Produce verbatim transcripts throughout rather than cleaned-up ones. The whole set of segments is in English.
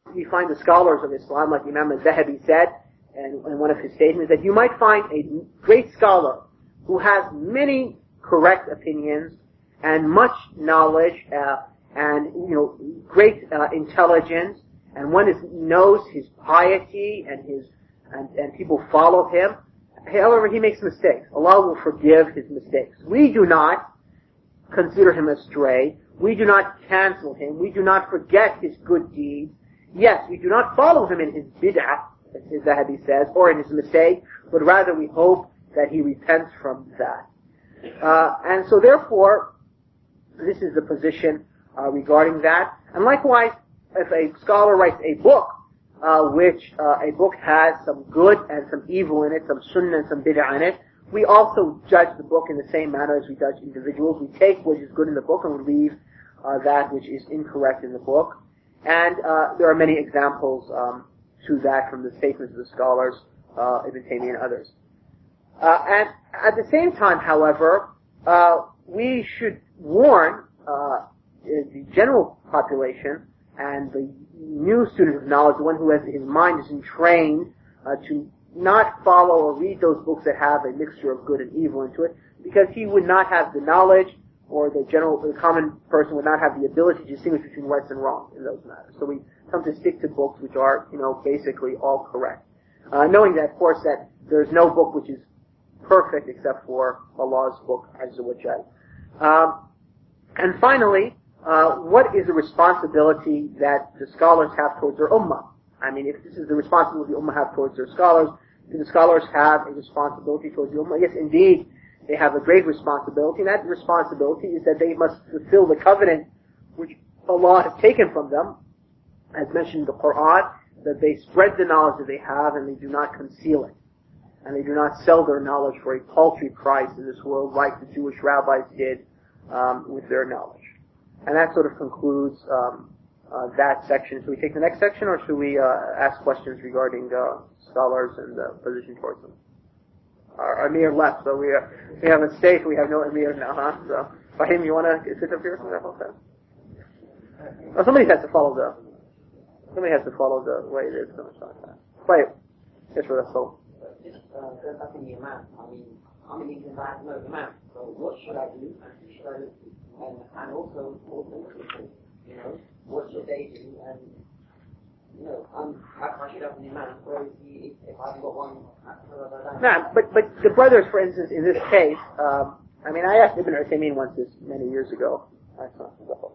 we find the scholars of Islam, like Imam al-Zahabi said, and in one of his statements, that you might find a great scholar who has many correct opinions and much knowledge, uh, and, you know, great uh, intelligence, and one is, knows his piety and his, and, and people follow him. However, he makes mistakes. Allah will forgive his mistakes. We do not consider him astray. We do not cancel him. We do not forget his good deeds. Yes, we do not follow him in his bid'ah, as Zahabi says, or in his mistake, but rather we hope that he repents from that. Uh, and so therefore, this is the position uh, regarding that. And likewise, if a scholar writes a book, uh, which uh, a book has some good and some evil in it, some sunnah and some bid'ah in it, we also judge the book in the same manner as we judge individuals. We take what is good in the book and we leave uh, that which is incorrect in the book. And uh, there are many examples um, to that from the statements of the scholars, uh, Ibn Taymiyyah and others. Uh, and at the same time, however, uh, we should warn uh, the general population and the new student of knowledge, the one who has his mind is entrained uh, to not follow or read those books that have a mixture of good and evil into it, because he would not have the knowledge, or the general, the common person would not have the ability to distinguish between rights and wrongs in those matters. So we come to stick to books which are, you know, basically all correct. Uh, knowing that, of course, that there's no book which is perfect except for Allah's book, Azza wa Jal. Um, and finally, uh, what is the responsibility that the scholars have towards their ummah? I mean, if this is the responsibility the ummah have towards their scholars, do the scholars have a responsibility towards the ummah? Yes, indeed, they have a great responsibility, and that responsibility is that they must fulfill the covenant which Allah has taken from them, as mentioned in the Quran, that they spread the knowledge that they have and they do not conceal it. And they do not sell their knowledge for a paltry price in this world like the Jewish rabbis did um, with their knowledge. And that sort of concludes um, uh, that section. Should we take the next section, or should we uh, ask questions regarding uh, scholars and the position towards them? Our Amir left, so we, uh, we have a stake, we have no Amir now, huh? So, Fahim, you want to sit up here for that whole time? Oh, somebody has to follow the, somebody has to follow the way it is. So much time. Wait, yes, for that soul. Just uh, going back in the Imam, I mean, I'm an Indian, I have no Imam, so what should I do, and who should I look to? And, and also, also, you know, what should they do, and, you know, um, I, I should have an Imam, whereas if, if I haven't got one, I don't know. No, but, but the brothers, for instance, in this case, um, I mean, I asked Ibn Uthaymeen once this many years ago. I saw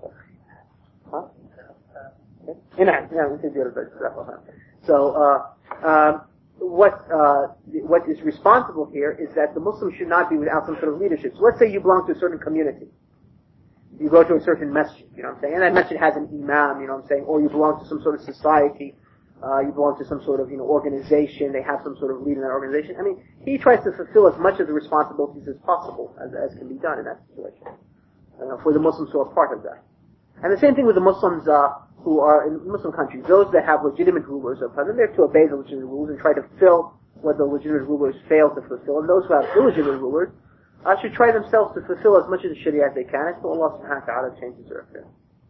Huh? Yeah, yeah, we can do it. So, uh, um, what, uh, what is responsible here is that the Muslims should not be without some sort of leadership. So let's say you belong to a certain community. You go to a certain masjid, you know what I'm saying? And that masjid has an imam, you know what I'm saying? Or you belong to some sort of society, uh, you belong to some sort of, you know, organization, they have some sort of leader in that organization. I mean, he tries to fulfill as much of the responsibilities as possible, as, as can be done in that situation, uh, for the Muslims who are part of that. And the same thing with the Muslims, uh, who are in Muslim countries. Those that have legitimate rulers are present. They're to obey the legitimate rulers and try to fill what the legitimate rulers fail to fulfill. And those who have illegitimate rulers uh, should try themselves to fulfill as much of the Sharia as they can until Allah subhanahu wa ta'ala changes their affairs.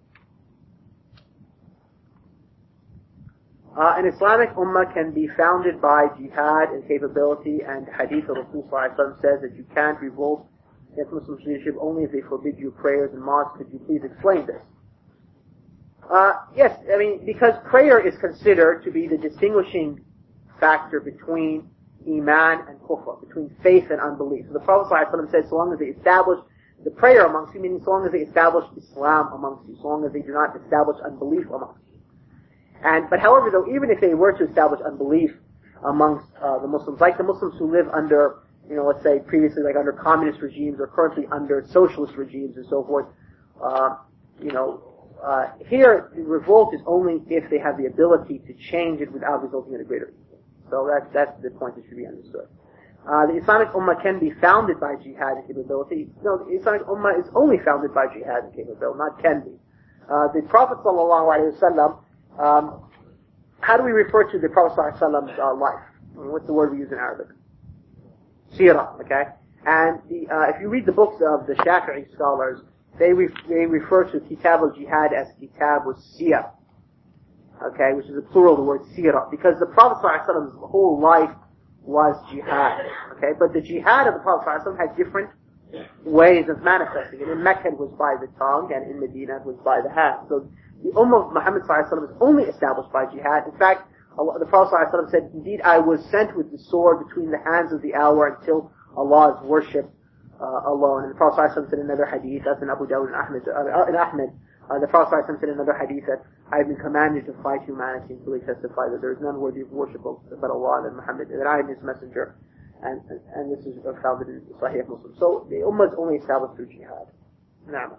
Uh, an Islamic ummah can be founded by jihad and capability, and hadith of Rasul sallallahu alaihi wasallam says that you can't revolt against Muslim leadership only if they forbid you prayers and mosques. Could you please explain this? Uh, yes, I mean, because prayer is considered to be the distinguishing factor between Iman and Kufr, between faith and unbelief. So the Prophet ﷺ said, so long as they establish the prayer amongst you, meaning so long as they establish Islam amongst you, so long as they do not establish unbelief amongst you. And, but however, though, even if they were to establish unbelief amongst uh, the Muslims, like the Muslims who live under, you know, let's say previously like under communist regimes or currently under socialist regimes and so forth, uh, you know, Uh, here, the revolt is only if they have the ability to change it without resulting in a greater evil. So that's, that's the point that should be understood. Uh, the Islamic Ummah can be founded by jihad and capability. No, the Islamic Ummah is only founded by jihad and capability, not can be. Uh, the Prophet sallallahu alaihi wasallam, um, how do we refer to the Prophet sallallahu alaihi wasallam's uh, life? I mean, what's the word we use in Arabic? Seerah, okay? And the, uh, if you read the books of the Shafi'i scholars, They, re- they refer to Kitab al-Jihad as Kitab al-Siyar. okay, which is the plural of the word sirah, because the Prophet ﷺ's whole life was jihad, okay, but the jihad of the Prophet ﷺ had different ways of manifesting it. In Mecca it was by the tongue, and in Medina it was by the hand. So the Ummah of Muhammad ﷺ is only established by jihad. In fact, Allah, the Prophet ﷺ said, indeed I was sent with the sword between the hands of the hour until Allah is worshipped uh, alone. And the Prophet ﷺ said in another hadith, that's in Abu Dawud and Ahmed, uh, in Ahmed, uh, the Prophet ﷺ said in another hadith that I have been commanded to fight humanity until he testify that there is none worthy of worship but Allah and Muhammad, and that I am his messenger. And, and, and this is founded in Sahih Muslim. So the Ummah is only established through jihad. Naam.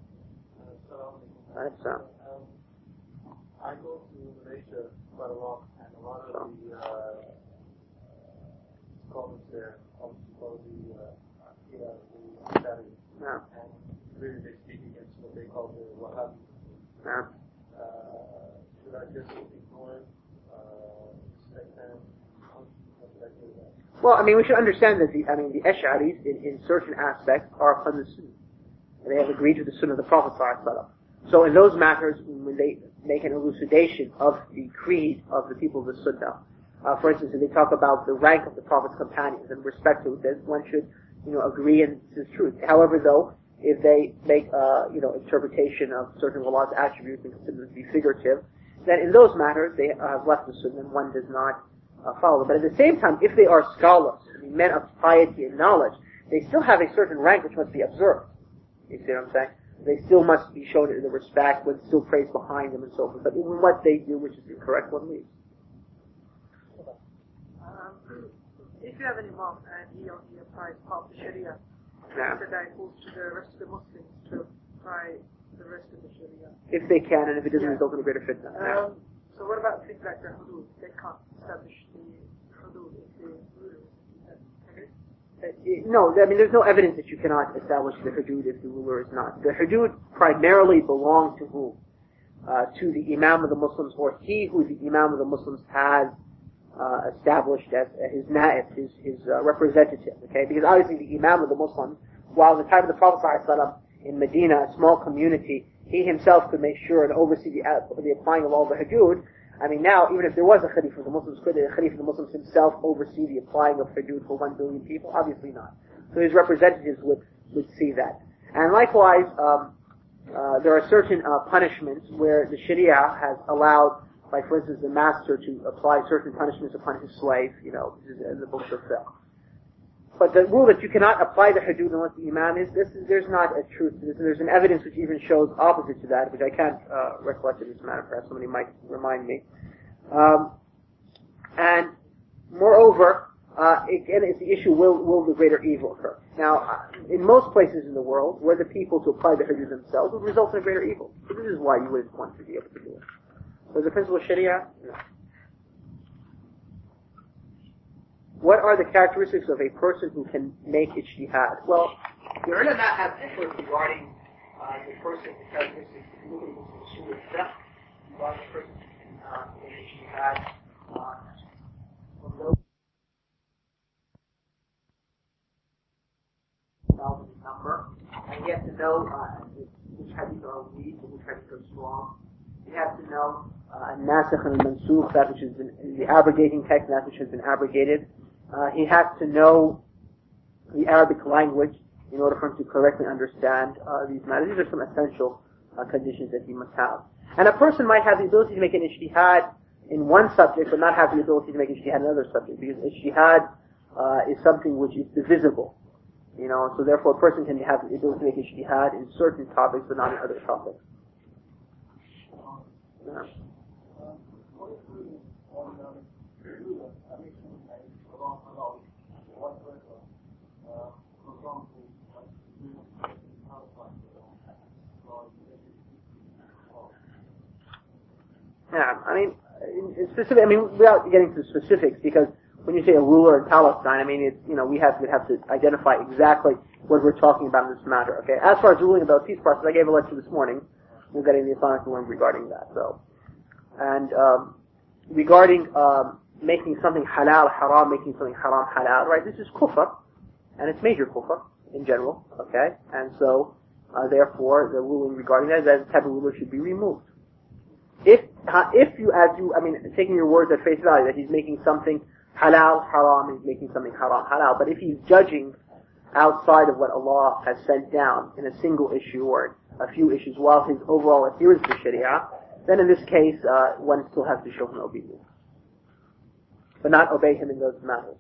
Um, I go to Malaysia quite a lot, and a lot of the uh, scholars there obviously follow the uh, Aqidah, the Ash'ari, yeah. and really they speak against what they call the Wahhabi. Yeah. Uh, should I just ignore it? Uh, respect them? How should I do that? Well, I mean, we should understand that the, I mean, the Ash'aris in, in certain aspects are upon the Sunnah. They have agreed to the Sunnah of the Prophet ﷺ. So in those matters, when they make an elucidation of the creed of the people of the Sunnah, uh, for instance, if they talk about the rank of the Prophet's companions and respect to it, then one should, you know, agree in this truth. However, though, if they make, uh, you know, interpretation of certain of Allah's attributes and consider them to be figurative, then in those matters they have left the Sunnah and one does not uh, follow them. But at the same time, if they are scholars, I mean, men of piety and knowledge, they still have a certain rank which must be observed. You see what I'm saying? They still must be shown the respect, with still praise behind them and so forth. But in what they do, which is the correct one, leaves. Um, if you have an imam and he or he applies part of the Sharia, Yeah. so that it falls to the rest of the Muslims to apply the rest of the Sharia. If they can, and if it doesn't Yeah. result in a greater fitna. Yeah. Um, so what about things like the hudud? They can't establish the hudud if they rule. Uh, No, I mean, there's no evidence that you cannot establish the hudud if the ruler is not. The hudud primarily belong to whom? Uh, to the Imam of the Muslims, or he who the Imam of the Muslims has uh, established as uh, his na'ib, his, his uh, representative, okay? Because obviously the Imam of the Muslims, while in the time of the Prophet ﷺ in Medina, a small community, he himself could make sure and oversee the, uh, the applying of all the hudud. I mean, now, even if there was a Khalif of the Muslims, could the Khalif of the Muslims himself oversee the applying of hudud for one billion people? Obviously not. So his representatives would, would see that. And likewise, um, uh, there are certain uh, punishments where the Sharia has allowed, like for instance, the master to apply certain punishments upon his slave, you know, this is in the books of fiqh. But the rule that you cannot apply the hudud unless the imam is, this is, there's not a truth to this. There's an evidence which even shows opposite to that, which I can't uh, recollect in this matter. Perhaps somebody might remind me. Um, and moreover, uh, again, it's the issue: will will the greater evil occur? Now, uh, in most places in the world, where the people to apply the hudud themselves would result in a greater evil. So this is why you wouldn't want to be able to do it. So the principle of Sharia. No. What are the characteristics of a person who can make ijtihad? Well, the ulama have different regarding uh, the person, the characteristics. If you look at the usul al-fiqh, regarding the person who can uh, make ijtihad uh, from those number, and you have to know uh, which hadith are weak and which hadith are strong. You have to know uh, nasikh and mansukh, that which has been the abrogating text, and that which has been abrogated. Uh, he has to know the Arabic language in order for him to correctly understand uh, these matters. These are some essential uh, conditions that he must have. And a person might have the ability to make an ijtihad in one subject, but not have the ability to make ijtihad in another subject, because ijtihad uh, is something which is divisible. You know, so therefore a person can have the ability to make ijtihad in certain topics, but not in other topics. Yeah. Yeah, I mean, in, in specific. I mean, without getting to specifics, because when you say a ruler in Palestine, I mean, it's, you know, we have to have to identify exactly what we're talking about in this matter. Okay, as far as ruling about peace process, I gave a lecture this morning. We're getting the Islamic ruling regarding that. So, and um, regarding um, making something halal haram, making something haram halal, right? This is kufr, and it's major kufr in general. Okay, and so uh, therefore the ruling regarding that is that the type of ruler should be removed. if, uh, if you, as you, I mean, taking your words at face value, that he's making something halal, haram, he's making something haram, halal, but if he's judging outside of what Allah has sent down in a single issue or a few issues while his overall adherence to Sharia, then in this case, uh, one still has to show him obedience. But not obey him in those matters.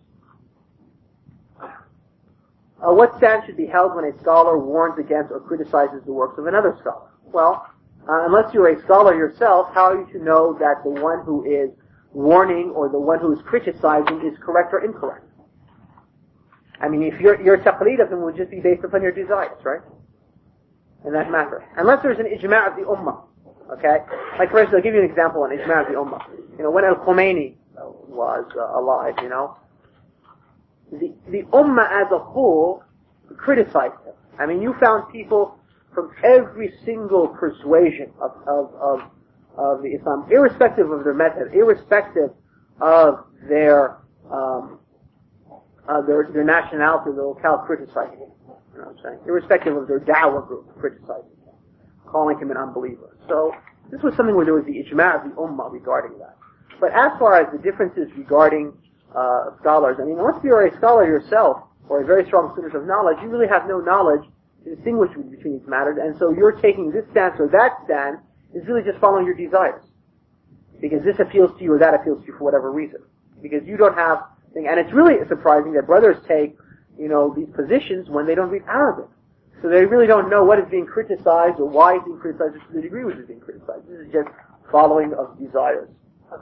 Uh, what stand should be held when a scholar warns against or criticizes the works of another scholar? Well, uh, unless you're a scholar yourself, how are you to know that the one who is warning or the one who is criticizing is correct or incorrect? I mean, if your your taqleed of him would just be based upon your desires, right? In that matter. Unless there's an ijma' of the ummah. Okay? Like for instance, I'll give you an example on ijma' of the ummah. You know, when Al-Khomeini was uh, alive, you know, the the ummah as a whole criticized him. I mean, you found people from every single persuasion of of of, of the Islam, irrespective of their method, irrespective of their um, uh, their their nationality, their locale, criticizing him. You know what I'm saying? Irrespective of their da'wah group, criticizing him, calling him an unbeliever. So this was something where there was the ijma' of the ummah regarding that. But as far as the differences regarding uh, scholars, I mean, once you're a scholar yourself, or a very strong student of knowledge, you really have no knowledge to distinguish between these matters, and so you're taking this stance or that stance is really just following your desires. Because this appeals to you or that appeals to you for whatever reason. Because you don't have, and it's really surprising that brothers take, you know, these positions when they don't read Arabic. So they really don't know what is being criticized or why it's being criticized or to the degree which is being criticized. This is just following of desires.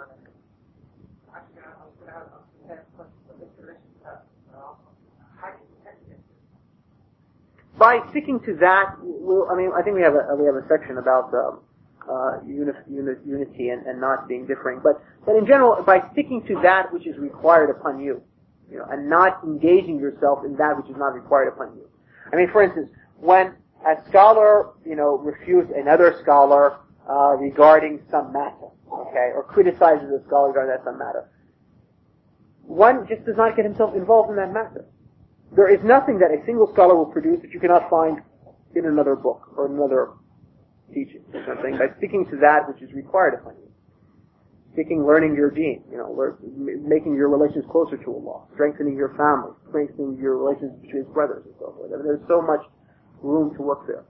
By sticking to that, we'll, I mean, I think we have a we have a section about um, uh, uni, uni, unity and, and not being differing. But but in general, by sticking to that which is required upon you, you know, and not engaging yourself in that which is not required upon you. I mean, for instance, when a scholar, you know, refutes another scholar uh, regarding some matter, okay, or criticizes a scholar regarding that some matter, one just does not get himself involved in that matter. There is nothing that a single scholar will produce that you cannot find in another book or another teaching or something. By sticking to that which is required upon you, sticking, learning your deen, you know, learn, making your relations closer to Allah, strengthening your family, strengthening your relations between brothers and so forth. I mean, there's so much room to work there.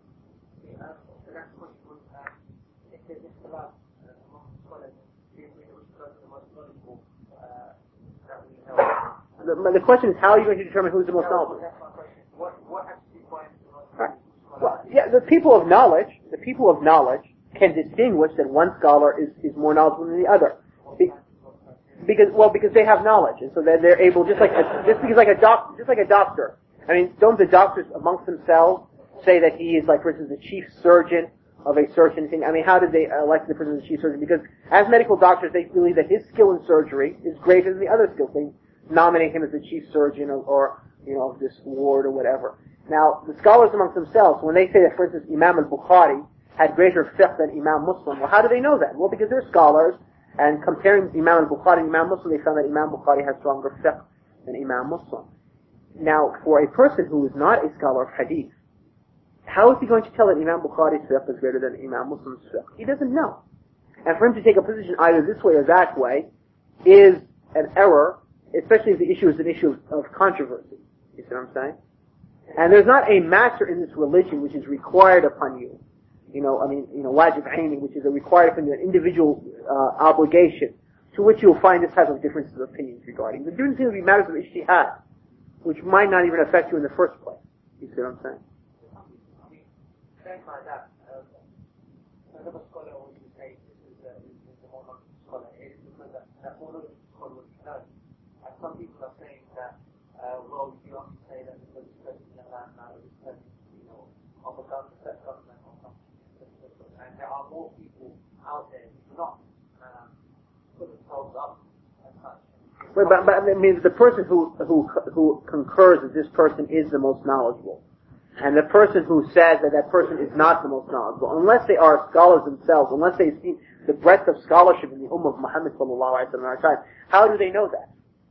The, the question is, how are you going to determine who's the most knowledgeable? What, what actually points Right. Well, yeah, the people of knowledge, the people of knowledge can distinguish that one scholar is, is more knowledgeable than the other. Be, because, well, because they have knowledge, and so they're, they're able, just like a, just because like a doc, just like a doctor. I mean, don't the doctors amongst themselves say that he is, like, for instance, the chief surgeon of a certain thing? I mean, how did they elect the person as the chief surgeon? Because as medical doctors, they believe that his skill in surgery is greater than the other skills. They nominate him as the chief surgeon or, or you know, of this ward or whatever. Now, the scholars amongst themselves, when they say that, for instance, Imam al-Bukhari had greater fiqh than Imam Muslim, well, how do they know that? Well, because they're scholars, and comparing Imam al-Bukhari and Imam Muslim, they found that Imam Bukhari has stronger fiqh than Imam Muslim. Now, for a person who is not a scholar of hadith, how is he going to tell that Imam Bukhari's fiqh is greater than Imam Muslim's fiqh? He doesn't know. And for him to take a position either this way or that way is an error, especially if the issue is an issue of, of controversy. You see what I'm saying? And there's not a matter in this religion which is required upon you. You know, I mean, you know, wajib aini, which is a required upon you, an individual uh, obligation, to which you'll find this type of differences of opinions regarding. The difference will be matters of ijtihad, which might not even affect you in the first place. You see what I'm saying? I mean, things like that. Um, another scholar would say this is the, this is the more knowledgeable scholar. It is because that, that more knowledgeable scholar would know. And some people are saying that, uh, well, you only say that because this person is a land now, this person, you know, of a government, set government or something. And there are more people out there who do not um, put themselves up as such. Well, but, but I mean, the person who who who concurs that this person is the most knowledgeable, and the person who says that that person is not the most knowledgeable, unless they are scholars themselves, unless they've seen the breadth of scholarship in the Ummah of Muhammad sallallahu alaihi wasallam in our time, how do they know that?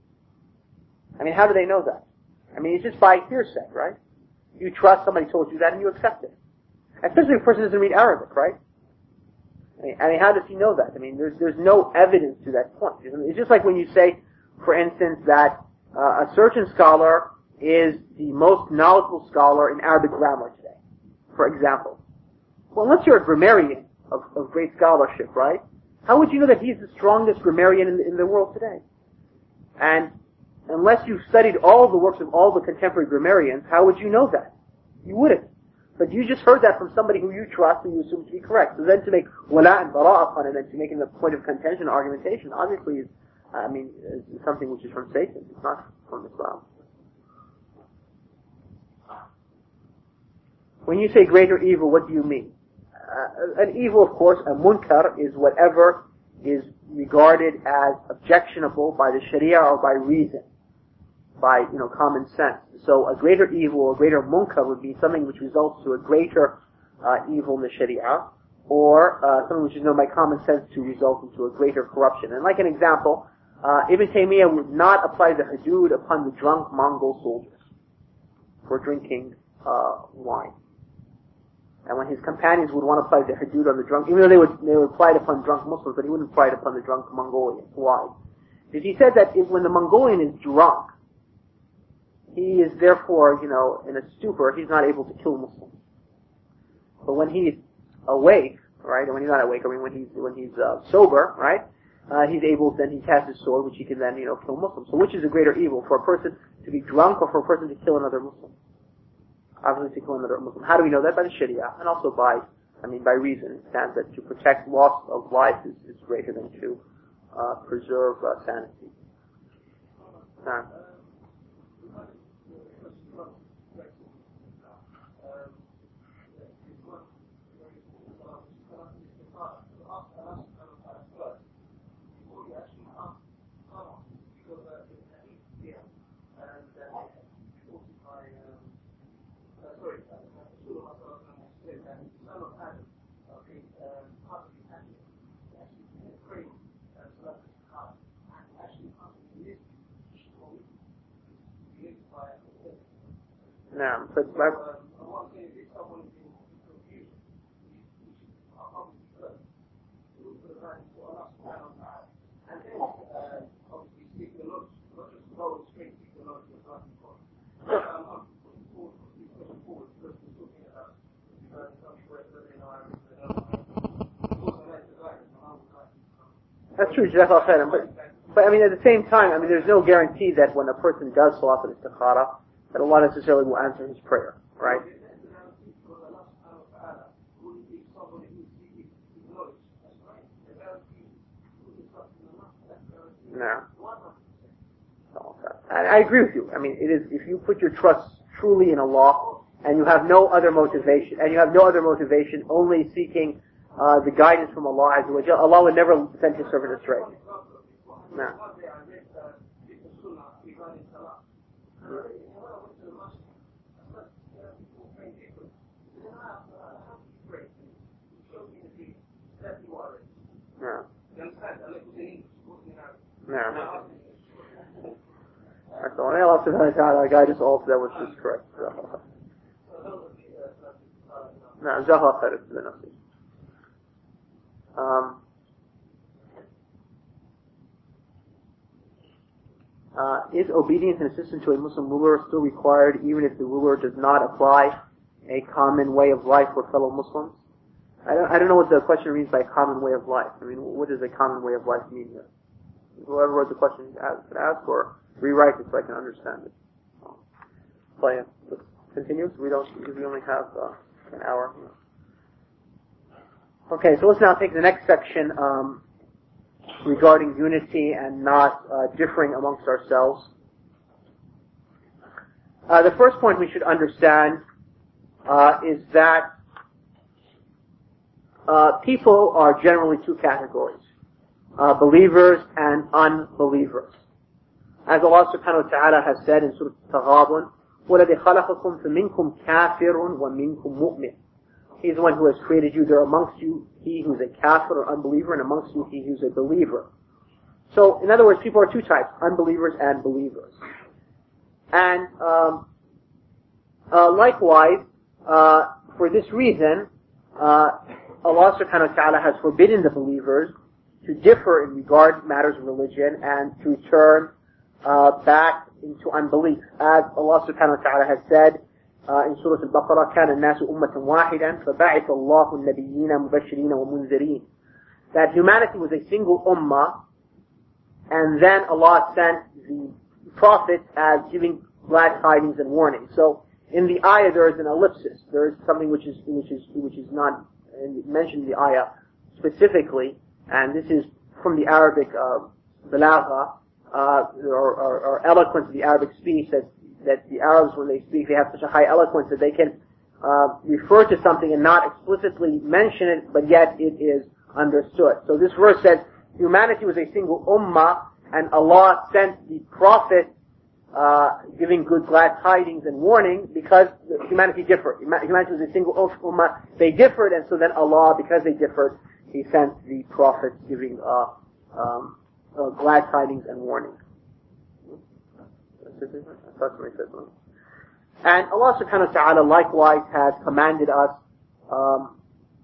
I mean, how do they know that? I mean, it's just by hearsay, right? You trust somebody told you that and you accept it. Especially if a person doesn't read Arabic, right? I mean, I mean, how does he know that? I mean, there's there's no evidence to that point. It's just like when you say, for instance, that uh, a certain scholar is the most knowledgeable scholar in Arabic grammar today, for example. Well, unless you're a grammarian of, of great scholarship, right? How would you know that he's the strongest grammarian in the, in the world today? And unless you've studied all the works of all the contemporary grammarians, how would you know that? You wouldn't. But you just heard that from somebody who you trust and you assume to be correct. So then to make wala and bara upon it and to make it a point of contention, argumentation, obviously is, I mean, is something which is from Satan. It's not from Islam. When you say greater evil, what do you mean? Uh, an evil, of course, a munkar is whatever is regarded as objectionable by the Sharia or by reason, by, you know, common sense. So a greater evil, a greater munkar would be something which results to a greater uh, evil in the Sharia, or uh, something which is known by common sense to result into a greater corruption. And like an example, uh, Ibn Taymiyyah would not apply the hudud upon the drunk Mongol soldiers for drinking uh, wine. And when his companions would want to apply the hudud on the drunk, even though they would they would apply it upon drunk Muslims, but he wouldn't apply it upon the drunk Mongolians. Why? Because he said that if, when the Mongolian is drunk, he is therefore, you know, in a stupor, he's not able to kill Muslims. But when he's awake, right, and when he's not awake, I mean when he's when he's uh, sober, right, uh, he's able, then he has his sword, which he can then, you know, kill Muslims. So which is a greater evil, for a person to be drunk or for a person to kill another Muslim? Obviously to kill another Muslim. How do we know that? By the Sharia, and also by, I mean, by reason. It stands that to protect loss of life is, is greater than to uh, preserve uh, sanity. Uh, No, but, but that's true, Jazakallah khairan. But, but I mean, at the same time, I mean, there's no guarantee that when a person does salat al-istikhara, that Allah necessarily will answer his prayer, right? No. I, I agree with you. I mean, it is, if you put your trust truly in Allah, and you have no other motivation, and you have no other motivation, only seeking uh, the guidance from Allah Azza wa Jalla, Allah would never send his servant astray. No. No. No. That's all. Allah subhanahu wa ta'ala guide us all to that which is correct. No, Jazakallah khairan. Um, uh, is obedience and assistance to a Muslim ruler still required even if the ruler does not apply a common way of life for fellow Muslims? I don't, I don't know what the question means by common way of life. I mean, what does a common way of life mean here? Whoever wrote the question could ask or rewrite it so I can understand it. So yeah, let's continue. We don't, we only have uh, an hour. Okay, so let's now take the next section um, regarding unity and not uh, differing amongst ourselves. Uh, the first point we should understand uh, is that uh, people are generally two categories, uh, believers and unbelievers. As Allah subhanahu wa ta'ala has said in Surah Taghabun, وَلَذِي خَلَقَكُمْ فَمِنْكُمْ كَافِرٌ وَمِنْكُمْ مُؤْمِنٌ. He is the one who has created you. There amongst you he who is a kafir or unbeliever, and amongst you he who is a believer. So, in other words, people are two types, unbelievers and believers. And um, uh, likewise, uh, for this reason, uh, Allah subhanahu wa ta'ala has forbidden the believers to differ in regard matters of religion and to turn uh, back into unbelief. As Allah subhanahu wa ta'ala has said uh, in Surah Al-Baqarah, كَانَ النَّاسُ أُمَّةً وَاحِدًا فَبَعِثَ اللَّهُ النَّبِيِّينَ مُبَشِّرِينَ وَمُنذِرِينَ. That humanity was a single ummah, and then Allah sent the prophets as giving glad tidings and warnings. So in the ayah there is an ellipsis. There is something which is which is which is not mentioned in the ayah specifically, and this is from the Arabic uh, balagha, uh, or, or, or eloquence of the Arabic speech, that that the Arabs, when they speak, they have such a high eloquence that they can uh, refer to something and not explicitly mention it, but yet it is understood. So this verse says humanity was a single ummah, and Allah sent the prophet uh, giving good glad tidings and warning because humanity differed. Humanity was a single ummah. They differed, and so then Allah, because they differed, He sent the prophets giving uh, um, uh, glad tidings and warnings. And Allah subhanahu wa ta'ala likewise has commanded us um,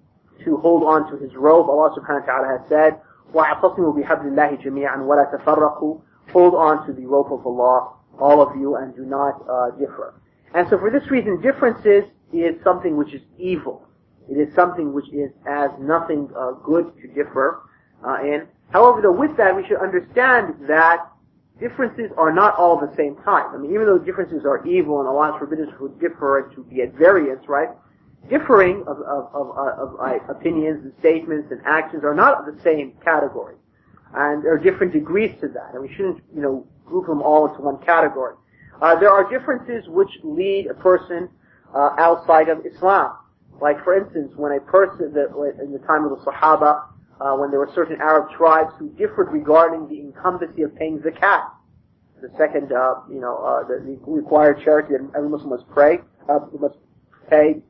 to hold on to His robe. Allah subhanahu wa ta'ala has said, وَاعْتَصِمُوا بِحَبْلِ اللَّهِ جَمِيعًا وَلَا تَفَرَّقُوا. Hold on to the rope of Allah, all of you, and do not uh, differ. And so for this reason, differences is something which is evil. It is something which is as nothing uh, good to differ uh, in. However, though, with that, we should understand that differences are not all the same type. I mean, even though differences are evil and Allah has forbidden us to differ and to be at variance, right? Differing of, of, of, of, of uh, opinions and statements and actions are not the same category. And there are different degrees to that. And we shouldn't, you know, group them all into one category. Uh, there are differences which lead a person uh, outside of Islam. Like, for instance, when a person, that, in the time of the Sahaba, uh, when there were certain Arab tribes who differed regarding the incumbency of paying zakat, the second, uh, you know, uh, the, the required charity that every Muslim must pray, uh, must pay.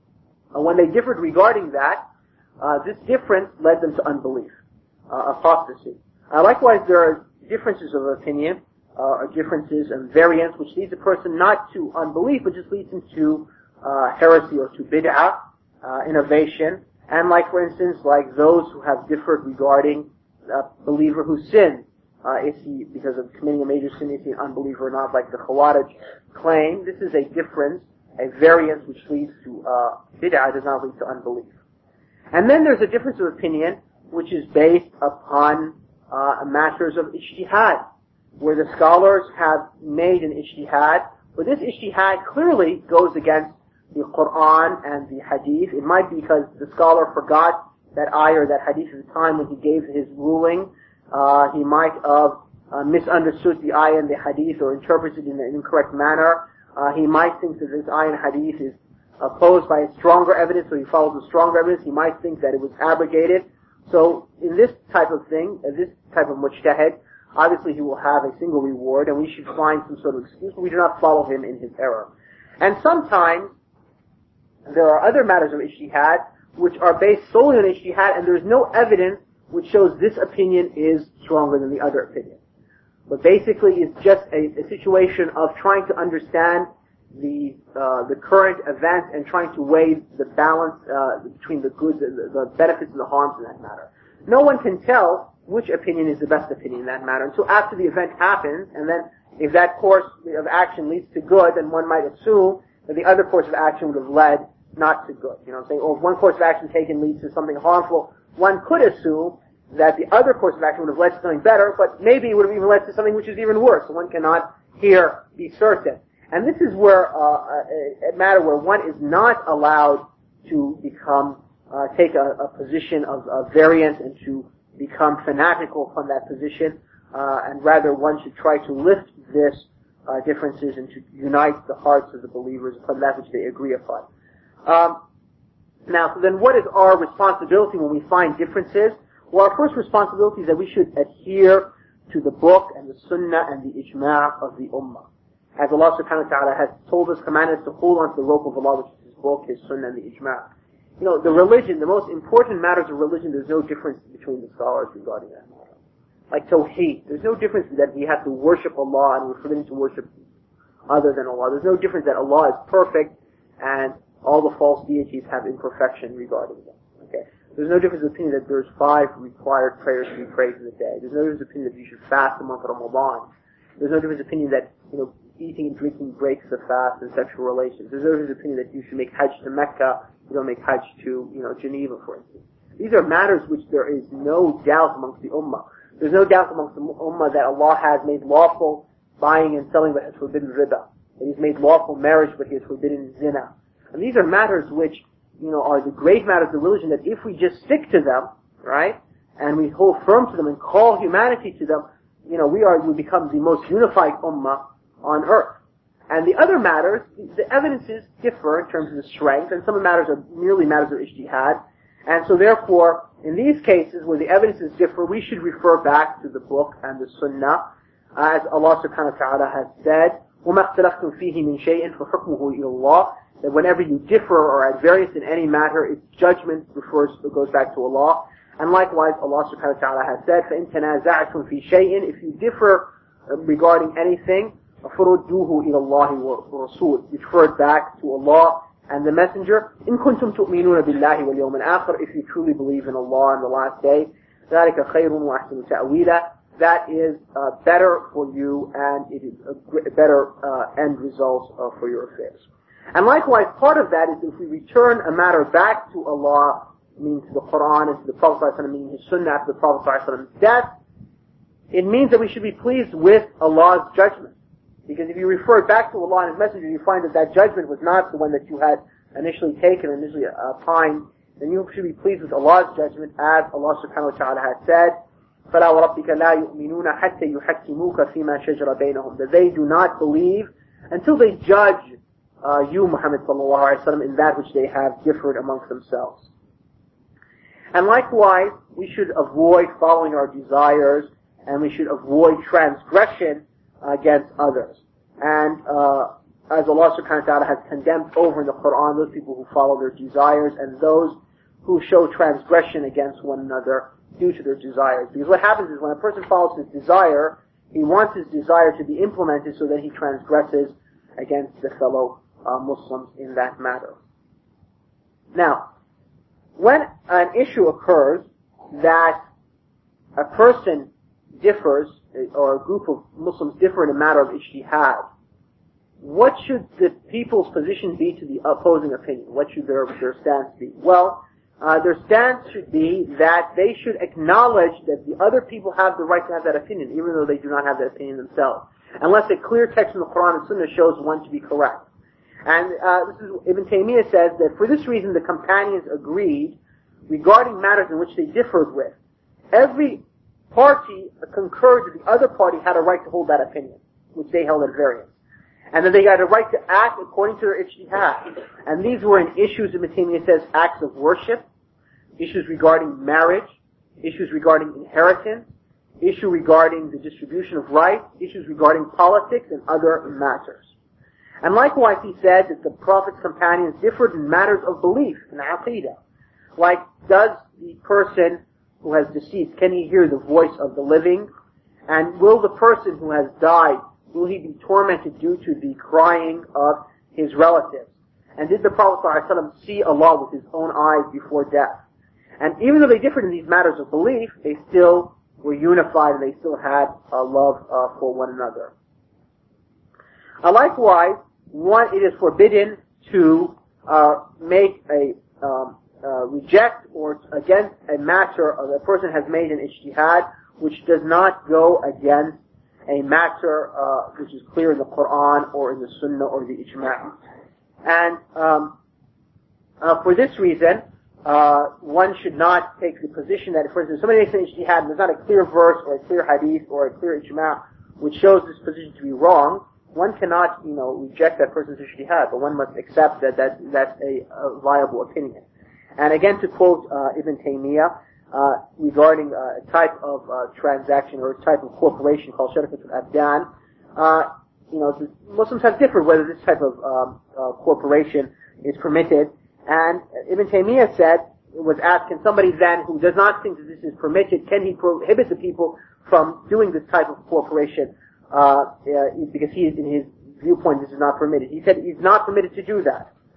Uh, when they differed regarding that, uh, this difference led them to unbelief, uh, apostasy. Uh, likewise, there are differences of opinion, uh, or differences and variance, which leads a person not to unbelief, but just leads him to uh, heresy or to bid'ah, uh, innovation. And like, for instance, like those who have differed regarding a believer who sinned. Uh, is he, because of committing a major sin, is he an unbeliever or not, like the Khawarij claim. This is a difference, a variance which leads to uh, bid'ah, does not lead to unbelief. And then there's a difference of opinion which is based upon uh, matters of ijtihad, where the scholars have made an ijtihad, but this ijtihad clearly goes against the Quran and the Hadith. It might be because the scholar forgot that ayah or that Hadith at the time when he gave his ruling. Uh, he might have uh, misunderstood the ayah and the Hadith or interpreted it in an incorrect manner. Uh, he might think that this ayah and Hadith is opposed by a stronger evidence, so he follows the stronger evidence. He might think that it was abrogated. So in this type of thing, uh, this type of mujtahid, obviously he will have a single reward, and we should find some sort of excuse, but we do not follow him in his error. And sometimes there are other matters of ijtihad which are based solely on ijtihad, and there is no evidence which shows this opinion is stronger than the other opinion. But basically it's just a, a situation of trying to understand the uh, the current events and trying to weigh the balance uh, between the goods, the, the benefits and the harms in that matter. No one can tell which opinion is the best opinion in that matter until after the event happens, and then if that course of action leads to good, then one might assume that the other course of action would have led not to good. You know what I'm saying? Or if one course of action taken leads to something harmful, one could assume that the other course of action would have led to something better, but maybe it would have even led to something which is even worse. So one cannot here be certain. And this is where uh, a, a matter where one is not allowed to become, uh, take a, a position of, of variance and to become fanatical upon that position, uh, and rather one should try to lift this uh, differences and to unite the hearts of the believers upon that which they agree upon. Um, now, so then what is our responsibility when we find differences? Well, our first responsibility is that we should adhere to the book and the sunnah and the ijma' of the ummah. As Allah subhanahu wa ta'ala has told us, commanded us to hold on to the rope of Allah, which is His book, His sunnah, and the ijma'. You know, the religion, the most important matters of religion, there's no difference between the scholars regarding that matter. Like Tawheed, there's no difference that we have to worship Allah and we're forbidden to worship other than Allah. There's no difference that Allah is perfect and all the false deities have imperfection regarding them. Okay. There's no difference of opinion that there's five required prayers to be prayed in the day. There's no difference of opinion that you should fast the month of Ramadan. There's no difference of opinion that, you know, eating and drinking breaks the fast and sexual relations. There's no difference of opinion that you should make Hajj to Mecca, you don't make Hajj to, you know, Geneva, for instance. These are matters which there is no doubt amongst the Ummah. There's no doubt amongst the Ummah that Allah has made lawful buying and selling but has forbidden riba. That He's made lawful marriage but He has forbidden zina. And these are matters which, you know, are the great matters of religion that if we just stick to them, right, and we hold firm to them and call humanity to them, you know, we are, we become the most unified Ummah on earth. And the other matters, the evidences differ in terms of the strength, and some of the matters are merely matters of ijtihad. And so therefore, in these cases where the evidences differ, we should refer back to the book and the sunnah, as Allah subhanahu wa ta'ala has said, وَمَا اخْتَلَفْتُمْ فِيهِ مِنْ شَيْءٍ فَحُكْمُهُ إِلَى اللَّهِ, that whenever you differ or at variance in any matter, its judgment refers, goes back to Allah. And likewise, Allah subhanahu wa ta'ala has said, فَإِن تَنَازَعْتُمْ فِي شَيْءٍ, if you differ regarding anything, فَرُدُّوهُ إِلَى اللَّهِ وَرَسُولِ, refer it back to Allah and the Messenger. إِن كُنتُمْ تُؤْمِنُونَ بِاللَّهِ وَالْيَوْمِ الْآخِرِ, if you truly believe in Allah and the last day, ذَلِكَ خَيْرٌ وَأَحْسَنُ تَأْوِيلًا, that is uh, better for you and it is a better uh, end result uh, for your affairs. And likewise, part of that is if we return a matter back to Allah, meaning to the Quran and to the Prophet ﷺ, meaning his Sunnah after the Prophet ﷺ's death, it means that we should be pleased with Allah's judgment. Because if you refer back to Allah and His Messenger, you find that that judgment was not the one that you had initially taken, initially opined, then you should be pleased with Allah's judgment, as Allah subhanahu wa ta'ala has said, فَلَا وَرَبِّكَ لَا يُؤْمِنُونَ حَتَّى يُحَكِّمُوكَ فِي مَا شَجَرَ بَيْنَهُمْ, that they do not believe until they judge uh, you, Muhammad sallallahu alaihi wasallam, in that which they have differed amongst themselves. And likewise, we should avoid following our desires, and we should avoid transgression against others. And uh, as Allah subhanahu wa ta'ala has condemned over in the Quran, those people who follow their desires and those who show transgression against one another due to their desires. Because what happens is when a person follows his desire, he wants his desire to be implemented so that he transgresses against the fellow uh, Muslims in that matter. Now, when an issue occurs that a person differs, or a group of Muslims differ in a matter of ijtihad, what should the people's position be to the opposing opinion? What should their, their stance be? Well, uh, their stance should be that they should acknowledge that the other people have the right to have that opinion, even though they do not have that opinion themselves, unless a clear text in the Quran and Sunnah shows one to be correct. And uh, this is, Ibn Taymiyyah says that for this reason the companions agreed regarding matters in which they differed with. Every party concurred that the other party had a right to hold that opinion, which they held at variance. And then they had a right to act according to their ijtihad. And these were in issues, Ibn Taymiyyah says, acts of worship, issues regarding marriage, issues regarding inheritance, issue regarding the distribution of rights, issues regarding politics, and other matters. And likewise he said that the Prophet's companions differed in matters of belief, in aqidah. Like, does the person who has deceased, can he hear the voice of the living? And will the person who has died, will he be tormented due to the crying of his relatives? And did the Prophet ﷺ see Allah with his own eyes before death? And even though they differed in these matters of belief, they still were unified and they still had a love uh, for one another. Uh, likewise, one, it is forbidden to uh, make a um, uh, reject or against a matter of a person has made an ijtihad which does not go against a matter uh, which is clear in the Quran or in the Sunnah or the Ijma'. And um, uh, for this reason, uh, one should not take the position that, for instance, somebody makes an ijtihad and there's not a clear verse or a clear hadith or a clear Ijma' which shows this position to be wrong. One cannot, you know, reject that person's ijtihad, but one must accept that, that that's a, a viable opinion. And again, to quote uh, Ibn Taymiyyah, uh, regarding uh, a type of uh, transaction or a type of corporation called Sharikat al-Abdan, uh, you know, the Muslims have differed whether this type of um, uh, corporation is permitted. And Ibn Taymiyyah said, was asked, can somebody then who does not think that this is permitted, can he prohibit the people from doing this type of corporation? Uh, uh, because he, in his viewpoint, this is not permitted. He said he's not permitted to do that.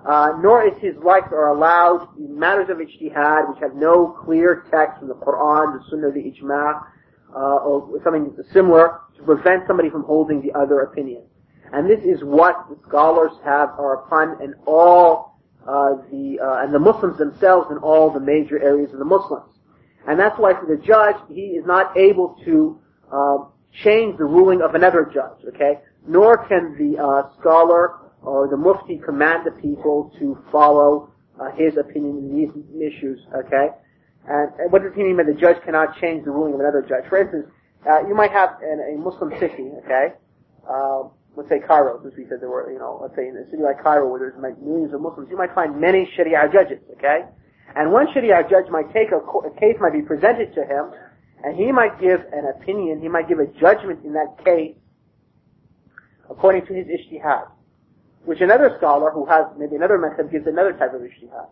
Uh, nor is his like or allowed in matters of ijtihad which have no clear text from the Quran, the Sunnah, the Ijma', uh, or something similar to prevent somebody from holding the other opinion. And this is what the scholars have are upon in all uh, the uh, and the Muslims themselves in all the major areas of the Muslims. And that's why for the judge he is not able to uh, change the ruling of another judge. Okay, nor can the uh, scholar or the mufti command the people to follow uh, his opinion in these issues, okay? And, and what does he mean by the judge cannot change the ruling of another judge? For instance, uh, you might have an, a Muslim city, okay? Uh, let's say Cairo, since we said there were, you know, let's say in a city like Cairo where there's like millions of Muslims, you might find many Sharia judges, okay? And one Sharia judge might take a, a case might be presented to him, and he might give an opinion, he might give a judgment in that case according to his ijtihad, which another scholar who has maybe another method gives another type of ijtihad.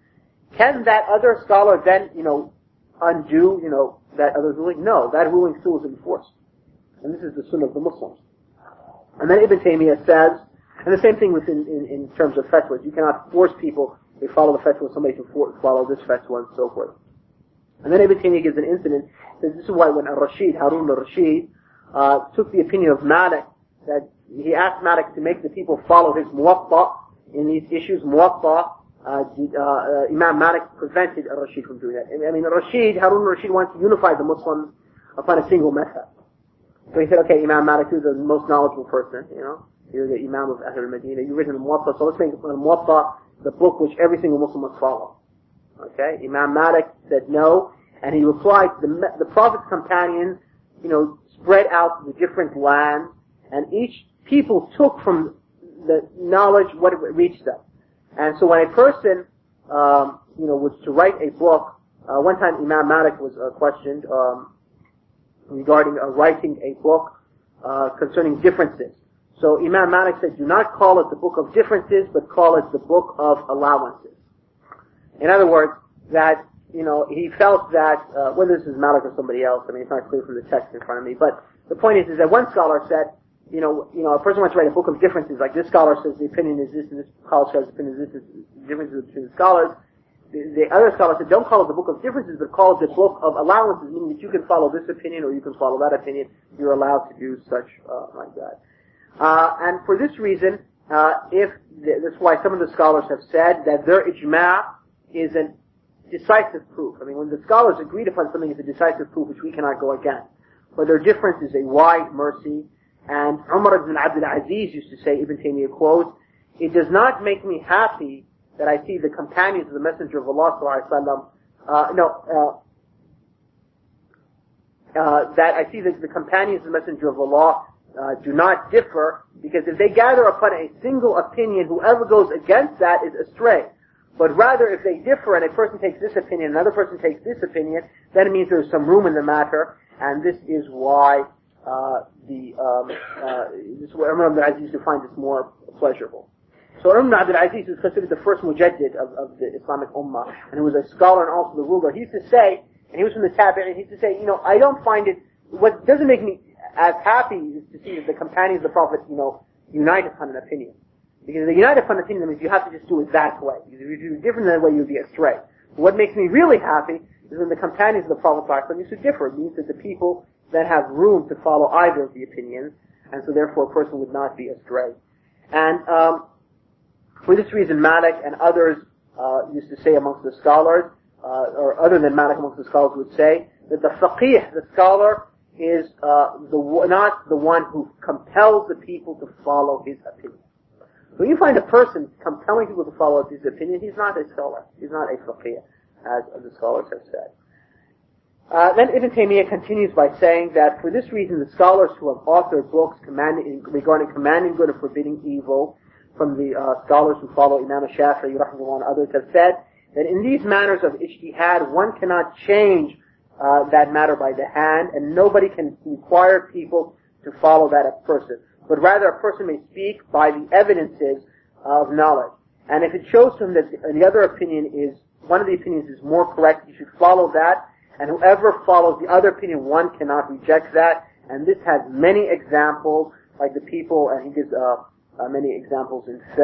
Can that other scholar then, you know, undo, you know, that other ruling? No, that ruling still is enforced. And this is the sunnah of the Muslims. And then Ibn Taymiyyah says, and the same thing within in, in terms of fatwas, you cannot force people to follow the fatwa, somebody to for, follow this fatwa and so forth. And then Ibn Taymiyyah gives an incident, says this is why when Al-Rashid, Harun al-Rashid, uh, took the opinion of Malik, that he asked Malik to make the people follow his muwatta in these issues. Muwatta, uh, uh, Imam Malik prevented Rashid from doing that. I mean, Rashid, Harun Rashid wants to unify the Muslims upon a single method. So he said, okay, Imam Malik, who's the most knowledgeable person, you know, you're the Imam of Ahl al-Madinah, you've written the Muwatta, so let's make the Muwatta the book which every single Muslim must follow. Okay, Imam Malik said no, and he replied, the, the Prophet's companions, you know, spread out to the different lands, and each people took from the knowledge what reached them. And so when a person, um, you know, was to write a book, uh, one time Imam Malik was uh, questioned um, regarding uh, writing a book uh, concerning differences. So Imam Malik said, do not call it the book of differences, but call it the book of allowances. In other words, that, you know, he felt that, uh, whether this is Malik or somebody else, I mean, it's not clear from the text in front of me, but the point is, is that one scholar said, you know, you know, a person wants to write a book of differences, like this scholar says the opinion is this, and this scholar says the opinion is this, is differences between the scholars. The, the other scholar said, don't call it the book of differences, but call it the book of allowances, meaning that you can follow this opinion or you can follow that opinion. You're allowed to do such, uh, like that. Uh, and for this reason, uh, if, that's why some of the scholars have said that their ijma' is a decisive proof. I mean, when the scholars agreed upon something, it's a decisive proof which we cannot go against. But their difference is a wide mercy. And Umar ibn Abdul Aziz used to say, Ibn Taymiyyah quotes, it does not make me happy that I see the companions of the Messenger of Allah sallallahu alaihi wasallam, uh, no, uh, uh, that I see that the companions of the Messenger of Allah uh, do not differ, because if they gather upon a single opinion, whoever goes against that is astray. But rather, if they differ and a person takes this opinion, another person takes this opinion, then it means there's some room in the matter, and this is why Uh, the, um, uh, this is where Umar ibn Aziz used to find this more pleasurable. So Umar ibn Aziz is considered the first mujaddid of, of the Islamic Ummah, and he was a scholar and also the ruler. He used to say, and he was from the Tabi'in, he used to say, you know, I don't find it, what doesn't make me as happy is to see that the companions of the Prophet, you know, unite upon an opinion. Because if they unite upon an opinion, that means you have to just do it that way. Because if you do it different than that way, you'll be astray. But what makes me really happy is when the companions of the Prophet used to differ. It means that the people that have room to follow either of the opinions, and so therefore a person would not be astray. And um, for this reason, Malik and others uh, used to say amongst the scholars, uh, or other than Malik amongst the scholars would say, that the faqih, the scholar, is uh, the not the one who compels the people to follow his opinion. When you find a person compelling people to follow his opinion, he's not a scholar. He's not a faqih, as the scholars have said. Uh, then Ibn Taymiyyah continues by saying that for this reason the scholars who have authored books commanding, regarding commanding good and forbidding evil, from the uh, scholars who follow Imam Shafi'i rahimahullah and others, have said that in these matters of ijtihad one cannot change uh, that matter by the hand, and nobody can require people to follow that person. But rather a person may speak by the evidences of knowledge. And if it shows to him that the, the other opinion is, one of the opinions is more correct, he should follow that. And whoever follows the other opinion, one cannot reject that. And this has many examples, like the people, and he gives uh, uh, many examples in fiqh,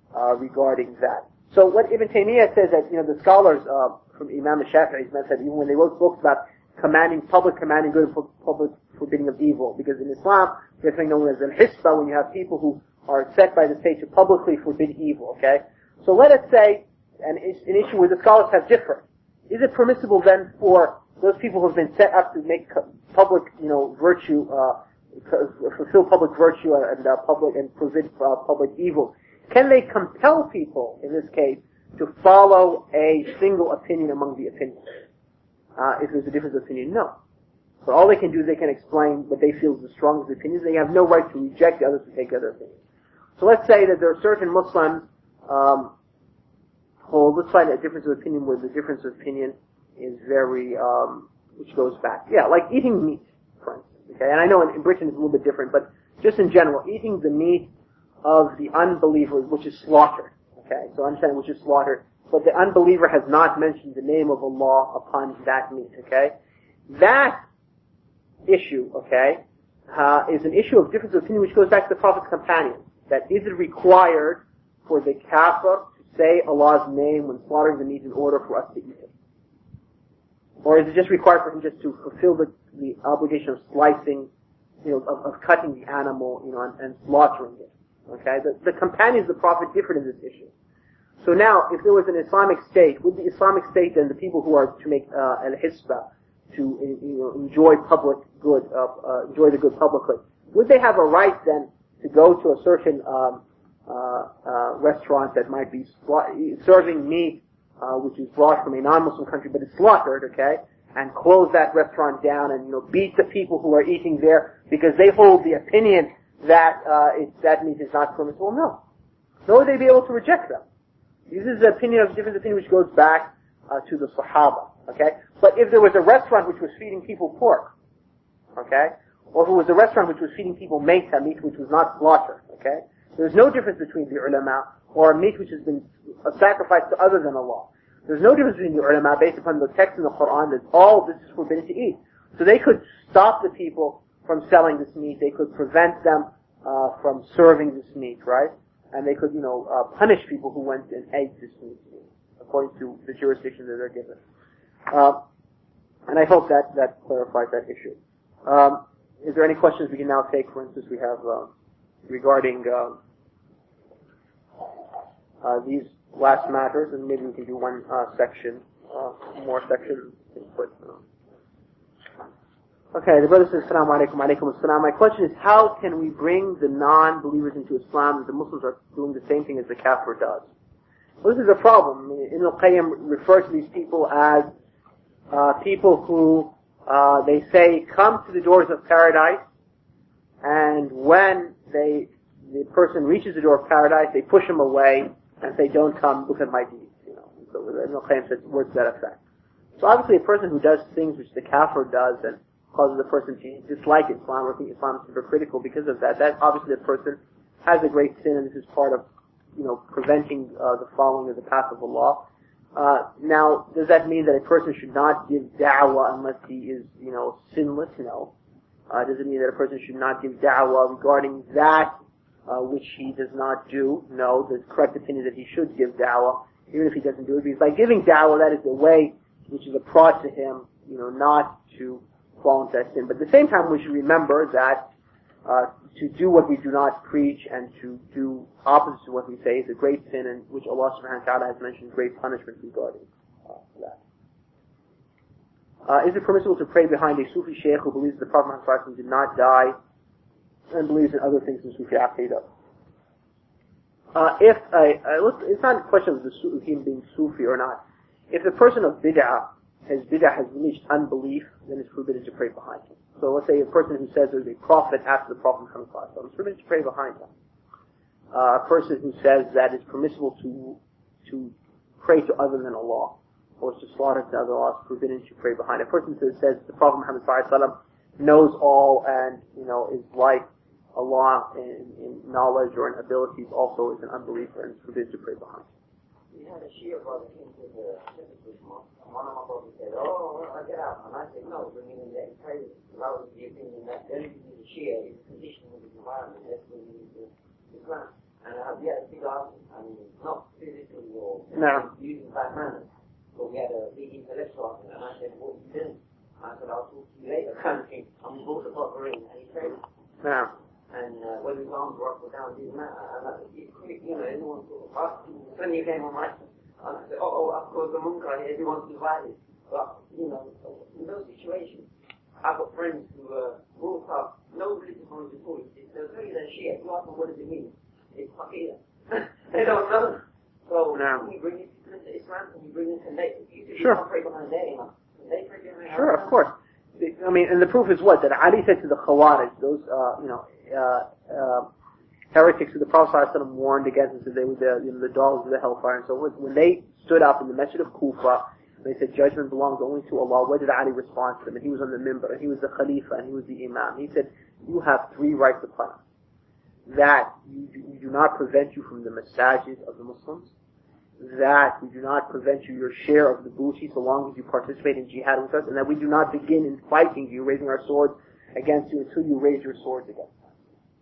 uh, regarding that. So what Ibn Taymiyyah says that, you know, the scholars uh, from Imam Shafi'i's method, even when they wrote books about commanding, public commanding good and public forbidding of evil, because in Islam, there's something known as al-hisba, when you have people who are set by the state to publicly forbid evil, okay? So let us say, an, an issue where the scholars have differed. Is it permissible then for those people who have been set up to make public, you know, virtue, uh, fulfill public virtue and uh, public and forbid uh, public evil? Can they compel people, in this case, to follow a single opinion among the opinions? Uh, if there's a difference of opinion, no. But all they can do is they can explain what they feel is the strongest opinions. They have no right to reject the others to take other opinions. So let's say that there are certain Muslims um, hold, let's find a difference of opinion where the difference of opinion is very, um, which goes back. Yeah, like eating meat, for instance. Okay, and I know in, in Britain it's a little bit different, but just in general, eating the meat of the unbeliever, which is slaughtered. Okay, so understand which is slaughtered, but the unbeliever has not mentioned the name of Allah upon that meat. Okay, that issue, okay, uh, is an issue of difference of opinion, which goes back to the Prophet's companions. That is it required for the kafir to say Allah's name when slaughtering the meat in order for us to eat it? Or is it just required for him just to fulfill the, the obligation of slicing, you know, of, of cutting the animal, you know, and, and slaughtering it? Okay, the, the companions of the Prophet differed in this issue. So now, if there was an Islamic state, would the Islamic state and the people who are to make uh, al-hisba, to you know, enjoy public good, uh, uh, enjoy the good publicly, would they have a right then to go to a certain um, uh, uh, restaurant that might be sla- serving meat uh, which is brought from a non-Muslim country but is slaughtered, okay, and close that restaurant down and you know beat the people who are eating there because they hold the opinion that uh, it, that meat is not permissible? No. Nor would they be able to reject them. This is the opinion of different opinion which goes back uh, to the Sahaba, okay? But if there was a restaurant which was feeding people pork, okay, or if it was a restaurant which was feeding people mayta, meat which was not slaughtered, okay, there's no difference between the ulama or a meat which has been sacrificed to other than Allah. There's no difference between the ulama based upon the text in the Quran that all this is forbidden to eat. So they could stop the people from selling this meat. They could prevent them uh, from serving this meat, right? And they could, you know, uh, punish people who went and ate this meat, according to the jurisdiction that they're given. Uh, and I hope that that clarifies that issue. Um, is there any questions we can now take? For instance, we have uh, regarding uh, uh, these last matters, and maybe we can do one uh, section, uh, more section. Put, uh, Okay, the brother says, Assalamu alaikum, alaikum assalam. My question is, how can we bring the non-believers into Islam if the Muslims are doing the same thing as the kafir does? Well, this is a problem. Ibn al-Qayyim refers to these people as uh, people who, uh, they say, come to the doors of paradise, and when they, the person reaches the door of paradise, they push him away and say, don't come, look at my deeds. You know, so Ibn al-Qayyim says words to that effect. So obviously a person who does things which the kafir does and causes a person to dislike Islam or think Islam is hypocritical because of that, that obviously the person has a great sin, and this is part of, you know, preventing uh, the following of the path of Allah. Uh, now, does that mean that a person should not give da'wah unless he is, you know, sinless? No. Uh, does it mean that a person should not give da'wah regarding that uh, which he does not do? No. The correct opinion is that he should give da'wah, even if he doesn't do it, because by giving da'wah, that is the way which is a prod to him, you know, not to fall into that sin. But at the same time, we should remember that uh, to do what we do not preach and to do opposite to what we say is a great sin, and which Allah subhanahu wa ta'ala has mentioned great punishment regarding uh, that. Uh, is it permissible to pray behind a Sufi sheikh who believes the Prophet Muhammad did not die and believes in other things in Sufi Aqidah? Uh, if a, uh, look, it's not a question of the, him being Sufi or not. If the person of bid'ah, his bid'ah has reached unbelief, then it's forbidden to pray behind him. So let's say a person who says there's a prophet after the Prophet Muhammad, it's forbidden to pray behind him. Uh, a person who says that it's permissible to to pray to other than Allah, or to slaughter to other Allah, it's forbidden to pray behind. A person who says the Prophet Muhammad knows all and, you know, is like Allah in, in knowledge or in abilities, also is an unbeliever and it's forbidden to pray behind him. We had a Shia brother came to the this month, and one of my brothers said, oh, well, I get out. And I said, no, bring him in there and pray. That was the opinion that the only thing is a Shia is conditioned with his environment. That's what we need to Islam. And I had, we had a big argument. I mean, not physically or No. using bad manners, but we had a big intellectual argument. And I said, what are you doing? I said, I'll talk to you later, kind of thing. And we bought the bottle ring, and he said, No. and uh, when his arms were up or down, didn't matter. And I, it, you know, everyone sort of asked him, when he came on my and I said, oh, oh, of course, the munkar, everyone's divided. But, you know, in those situations, I've got friends who uh, brought up no religious knowledge at all. They'll tell you they're Shia. You ask them, what does it mean? It's Faqih. They don't know. So, No. can we bring it into Islam? Can we bring it to they, you Sure. can't pray behind their imam. Can they pray behind Sure, of course. I mean, and the proof is what? That Ali said to the Khawarij, those, uh, you know, uh, uh, heretics who the Prophet ﷺ warned against and said they were the, you know, the dogs of the hellfire and so forth. When they stood up in the Masjid of Kufa, they said judgment belongs only to Allah. What did Ali respond to them? And he was on the minbar, and he was the Khalifa, and he was the Imam. He said, you have three rights upon us. That you, you do not prevent you from the masajid of the Muslims. That we do not prevent you your share of the booty so long as you participate in jihad with us. And that we do not begin in fighting you, raising our swords against you until you raise your swords against us.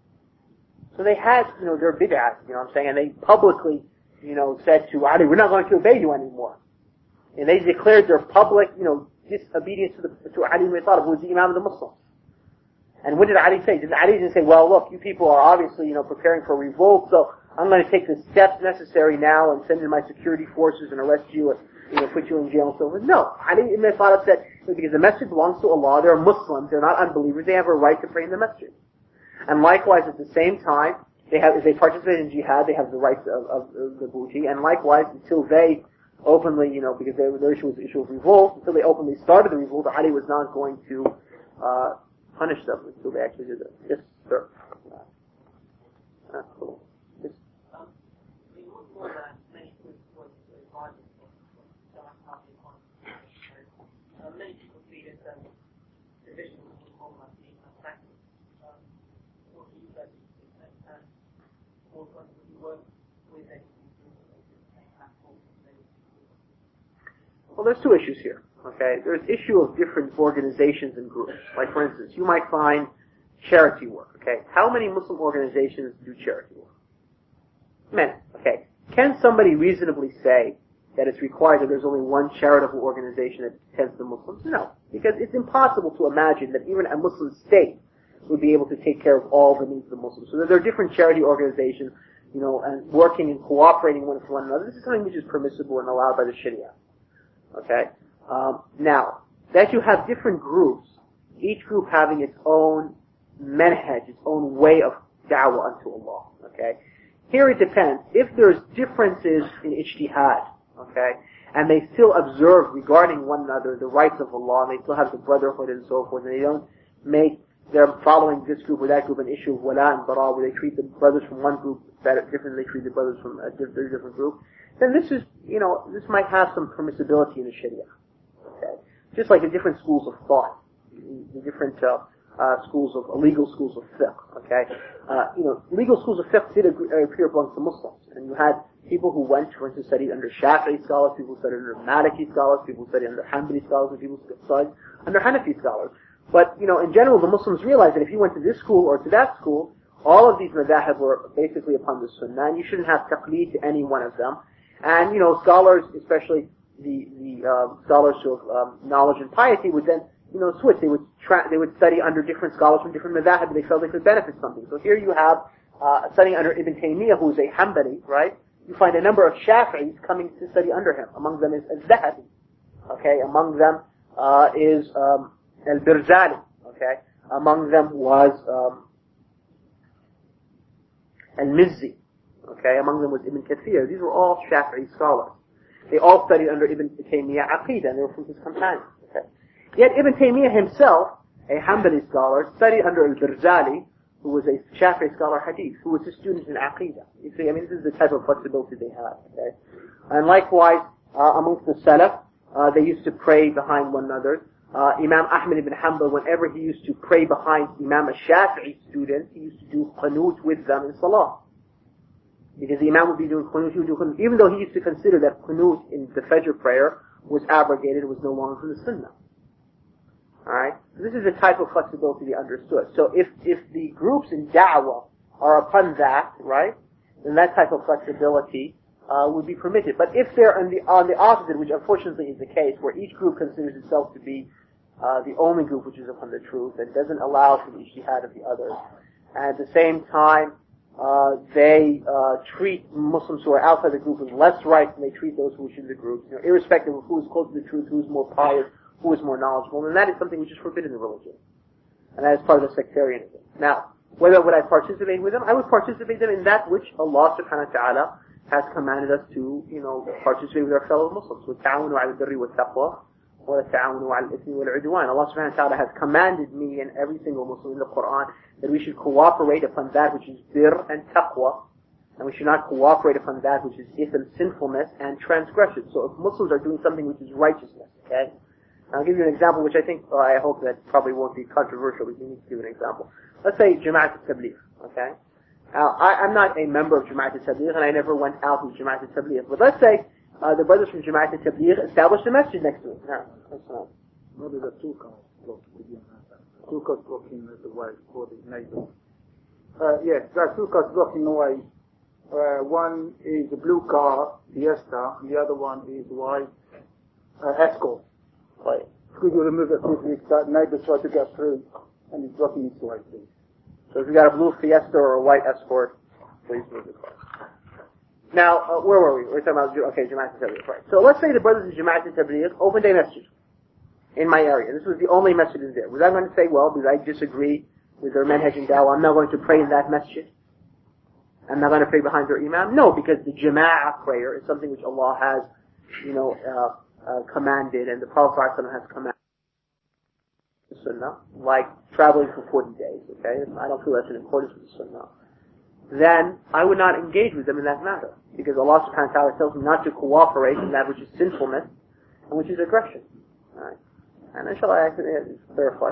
So they had, you know, their bid'ah, you know what I'm saying, and they publicly, you know, said to Ali, we're not going to obey you anymore. And they declared their public, you know, disobedience to, the, to Ali ibn Abi Talib, who was the Imam of the Muslims. And what did Ali say? Did Ali just say, well, look, you people are obviously, you know, preparing for revolt, so I'm going to take the steps necessary now and send in my security forces and arrest you and, you know, put you in jail and so forth? No. Ali ibn Abi Talib said, because the masjid belongs to Allah, they're Muslims, they're not unbelievers, they have a right to pray in the masjid. And likewise, at the same time, they have, if they participate in jihad, they have the rights of, of, of the booty. And likewise, until they openly, you know, because they, their issue was the issue of revolt, until they openly started the revolt, Ali was not going to uh, punish them until they actually did it. Yes, sir. Uh, cool. Yes. Um, we look for that many people was advising John Harvey on uh, many people see it as division of Muhammad being attacked. Um, what do you guys think? And also, would you work with any Well, there's two issues here, okay? There's issue of different organizations and groups. Like, for instance, you might find charity work, okay? How many Muslim organizations do charity work? Many, okay? Can somebody reasonably say that it's required that there's only one charitable organization that tends to Muslims? No. Because it's impossible to imagine that even a Muslim state would be able to take care of all the needs of the Muslims. So there are different charity organizations, you know, and working and cooperating one with one another. This is something which is permissible and allowed by the Sharia. Okay? Um, now, that you have different groups, each group having its own manhaj, its own way of da'wah unto Allah. Okay? Here it depends. If there's differences in ijtihad, okay, and they still observe regarding one another the rights of Allah, and they still have the brotherhood and so forth, and they don't make their following this group or that group an issue of wala and bara, where they treat the brothers from one group better, different than they treat the brothers from a very different group, then this is, you know, this might have some permissibility in the Sharia. Okay? Just like the different schools of thought, the different uh, uh, schools of, uh, legal schools of fiqh, okay? Uh, you know, legal schools of fiqh did agree, uh, appear amongst the Muslims, and you had people who went, for instance, studied under Shafi'i scholars, people who studied under Maliki scholars, people who studied under Hanbali scholars, and people who studied under Hanafi scholars. But, you know, in general, the Muslims realized that if you went to this school or to that school, all of these madhahib were basically upon the sunnah, and you shouldn't have taqleed to any one of them. And, you know, scholars, especially the, the, uh, scholars of, um, knowledge and piety would then, you know, switch. They would tra- they would study under different scholars from different madhahib, they felt they could benefit something. So here you have, uh, studying under Ibn Taymiyyah, who's a Hanbali, right? You find a number of Shafi'is coming to study under him. Among them is Al-Zahabi. Okay? Among them, uh, is, um, Al-Birzali. Okay? Among them was, um, Al-Mizzi. Okay, among them was Ibn Kathir. These were all Shafi'i scholars. They all studied under Ibn Taymiyyah Aqidah, and they were from his companions. Okay. Yet Ibn Taymiyyah himself, a Hanbali scholar, studied under Al-Birzali, who was a Shafi'i scholar Hadith, who was his student in Aqidah. You see, I mean, this is the type of flexibility they had. Okay, and likewise, uh, amongst the Salaf, uh, they used to pray behind one another. Uh, Imam Ahmad ibn Hanbal, whenever he used to pray behind Imam al-Shafi'i students, he used to do qanut with them in Salah. Because the Imam would be doing qunut, he would do qunut, even though he used to consider that qunut in the Fajr prayer was abrogated, it was no longer from the Sunnah. Alright? So this is the type of flexibility they understood. So if, if the groups in da'wah are upon that, right, then that type of flexibility uh, would be permitted. But if they're on the on the opposite, which unfortunately is the case, where each group considers itself to be uh, the only group which is upon the truth and doesn't allow for the ijtihad of the others, and at the same time uh, they uh, treat Muslims who are outside the group with less rights than they treat those who are in the group, you know, irrespective of who is close to the truth, who is more pious, who is more knowledgeable, and that is something which is forbidden in religion. And that is part of the sectarianism. Now, whether would I participate with them? I would participate them in that which Allah subhanahu wa ta'ala has commanded us to, you know, participate with our fellow Muslims. وَتَعَوُنُوا عَلَى الْبِرِّ وَالتَّقْوَى وَلَا تَعَوُنُوا عَلَى الْإِثْمِ وَالْعُدْوَانِ. Allah subhanahu wa ta'ala has commanded me and every single Muslim in the Quran that we should cooperate upon that which is birr and taqwa, and we should not cooperate upon that which is ithm, sinfulness, and transgression. So if Muslims are doing something which is righteousness, okay? I'll give you an example which I think, or I hope that probably won't be controversial, but you need to give an example. Let's say Jama'at al-Tabligh, okay? Now, I, I'm not a member of Jama'at al-Tabligh, and I never went out with Jama'at al-Tabligh, but let's say uh, the brothers from Jama'at al-Tabligh established a masjid next to it. No, that's not. Maybe the two cars blocking, two cars blocking the way for the neighbors. Uh, yes, there are two cars blocking the way. Uh, one is a blue car, Fiesta, and the other one is white, uh, Escort. Right. Could you remove it quickly? That neighbor tried to get through, and he's blocking his way, please. So if you got a blue Fiesta or a white Escort, please move the car. Now, uh, where were we? We're talking about, okay, Jama'at al-Tabligh, right. So let's say the brothers of Jama'at al-Tabligh opened a masjid in my area. This was the only masjid in there. Was I going to say, well, because I disagree with their manhaj and dawah, I'm not going to pray in that masjid? I'm not going to pray behind their imam? No, because the Jama'ah prayer is something which Allah has, you know, uh, Uh, commanded, and the Prophet ﷺ has commanded the Sunnah, like traveling for forty days, okay? I don't feel that's in accordance with the Sunnah. Then I would not engage with them in that matter, because Allah subhanahu wa ta'ala tells me not to cooperate in that which is sinfulness and which is aggression. Alright? And inshallah I can uh, verify.